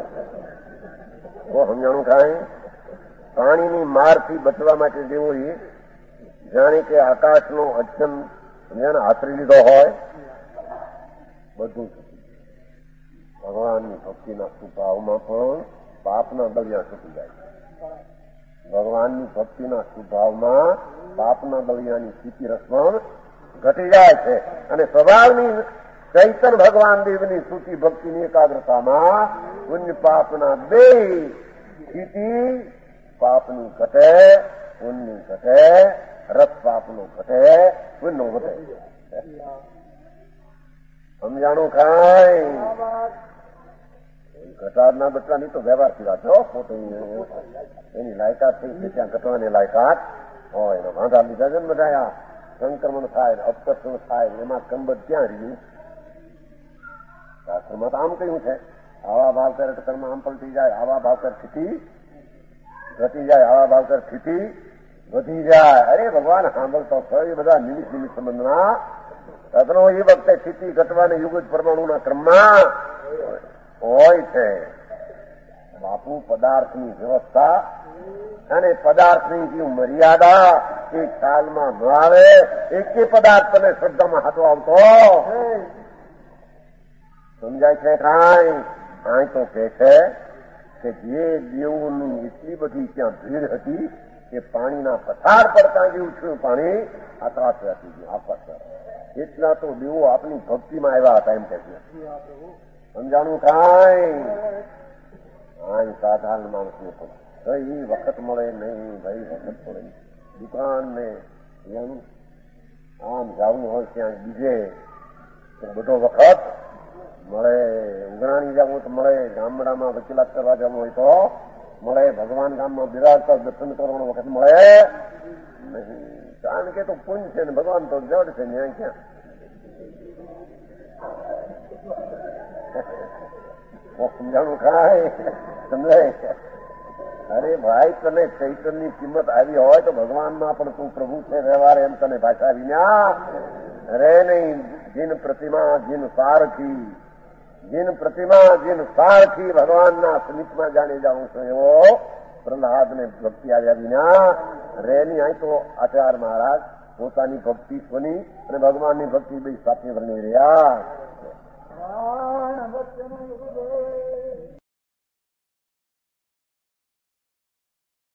હા સમજાણું કાંઈ? પાણીની મારથી બચવા માટે જેવું જાણે કે આકાશનો અચન જાણે આશરી લીધો હોય બધું. ભગવાનની ભક્તિના સ્વભાવમાં પણ પાપના દળિયા છૂટી જાય. ભગવાનની ભક્તિના સ્વભાવમાં પાપના દળિયાની સ્થિતિ રસમાં ઘટી જાય છે. અને સ્વભાવની ચૈતન્ય ભગવાન દેવની સૂચિ ભક્તિની એકાગ્રતામાં પુણ્ય પાપના બે સ્થિતિ પાપની ઘટે પુણ્ય ઘટે. રસ પાપનો ઘટે પુણ્યનો ઘટે. સમજાણું કાંઈ? ઘટાડના બટલાની તો વ્યવહારથી વાત હો. પોતાની એની લાયકાત થઈ છે ત્યાં ઘટવાની લાયકાત હોય. એનો વાંધા લીધા છે ને બધા સંક્રમણ થાય અપકર્ષણ થાય એમાં કંબત ક્યાં રહ્યું? શાસ્ત્રમાં તો આમ કહ્યું છે આવા ભાવ કરે કર્મ આમ પલટી જાય, આવા ભાવ કર સ્થિતિ ઘટી જાય, આવા ભાવ કર સ્થિતિ વધી જાય. અરે ભગવાન સાંભળતો થયો એ બધા નિમિત્ત નિમિત્ત સંબંધના રત્નો એ વખતે સ્થિતિ ઘટવાને યુગ પરમાણુના ક્રમમાં હોય છે. બાપુ પદાર્થની વ્યવસ્થા અને પદાર્થની જે મર્યાદા એ ખ્યાલમાં ન આવે. એક પદાર્થ તમે શ્રદ્ધામાં હાથો આવતો સમજાય છે કાંઈ? કાંઈ તો કે છે કે જે દેવોની એટલી બધી ત્યાં ભીડ હતી કે પાણીના પથાર પડતા જે ઉછળ્યું પાણી આકાશ હતી ગયું. આકાશ એટલા તો દેવો આપની ભક્તિમાં આવ્યા હતા એમ કે છે. સમજાણું કાંઈ? કાંઈ સાધારણ માણસને પણ કઈ વખત મળે નહીં ભાઈ. વખત મળે દુકાન ને આમ જવું હોય ત્યાં બીજે તો બધો વખત મળે. ઉઘરાણી જવું તો મળે. ગામડામાં વકીલાત કરવા જવું હોય તો મળે. ભગવાન ગામમાં બિરાજતા દર્શન કરવાનો વખત મળે નહીં. કારણ કે તો પુણ્ય છે ને ભગવાન તો જડ છે ને ક્યાં સમજાણું ખાય સમજાય? અરે ભાઈ તને ચૈતનની કિંમત આવી હોય તો ભગવાનમાં પણ તું પ્રભુ છે વ્યવહાર એમ તને ભાષા વિના રે નહીં. જીન પ્રતિમા જીન સારથી જીન પ્રતિમા જીન સારથી ભગવાનના સ્મિતમાં જાણી જાઉં છું એવો પ્રહલાદને ભક્તિ આવ્યા વિના રેની. અહીં તો આચાર્ય મહારાજ પોતાની ભક્તિ સુની અને ભગવાનની ભક્તિ બે સાથે વર્ણી રહ્યા.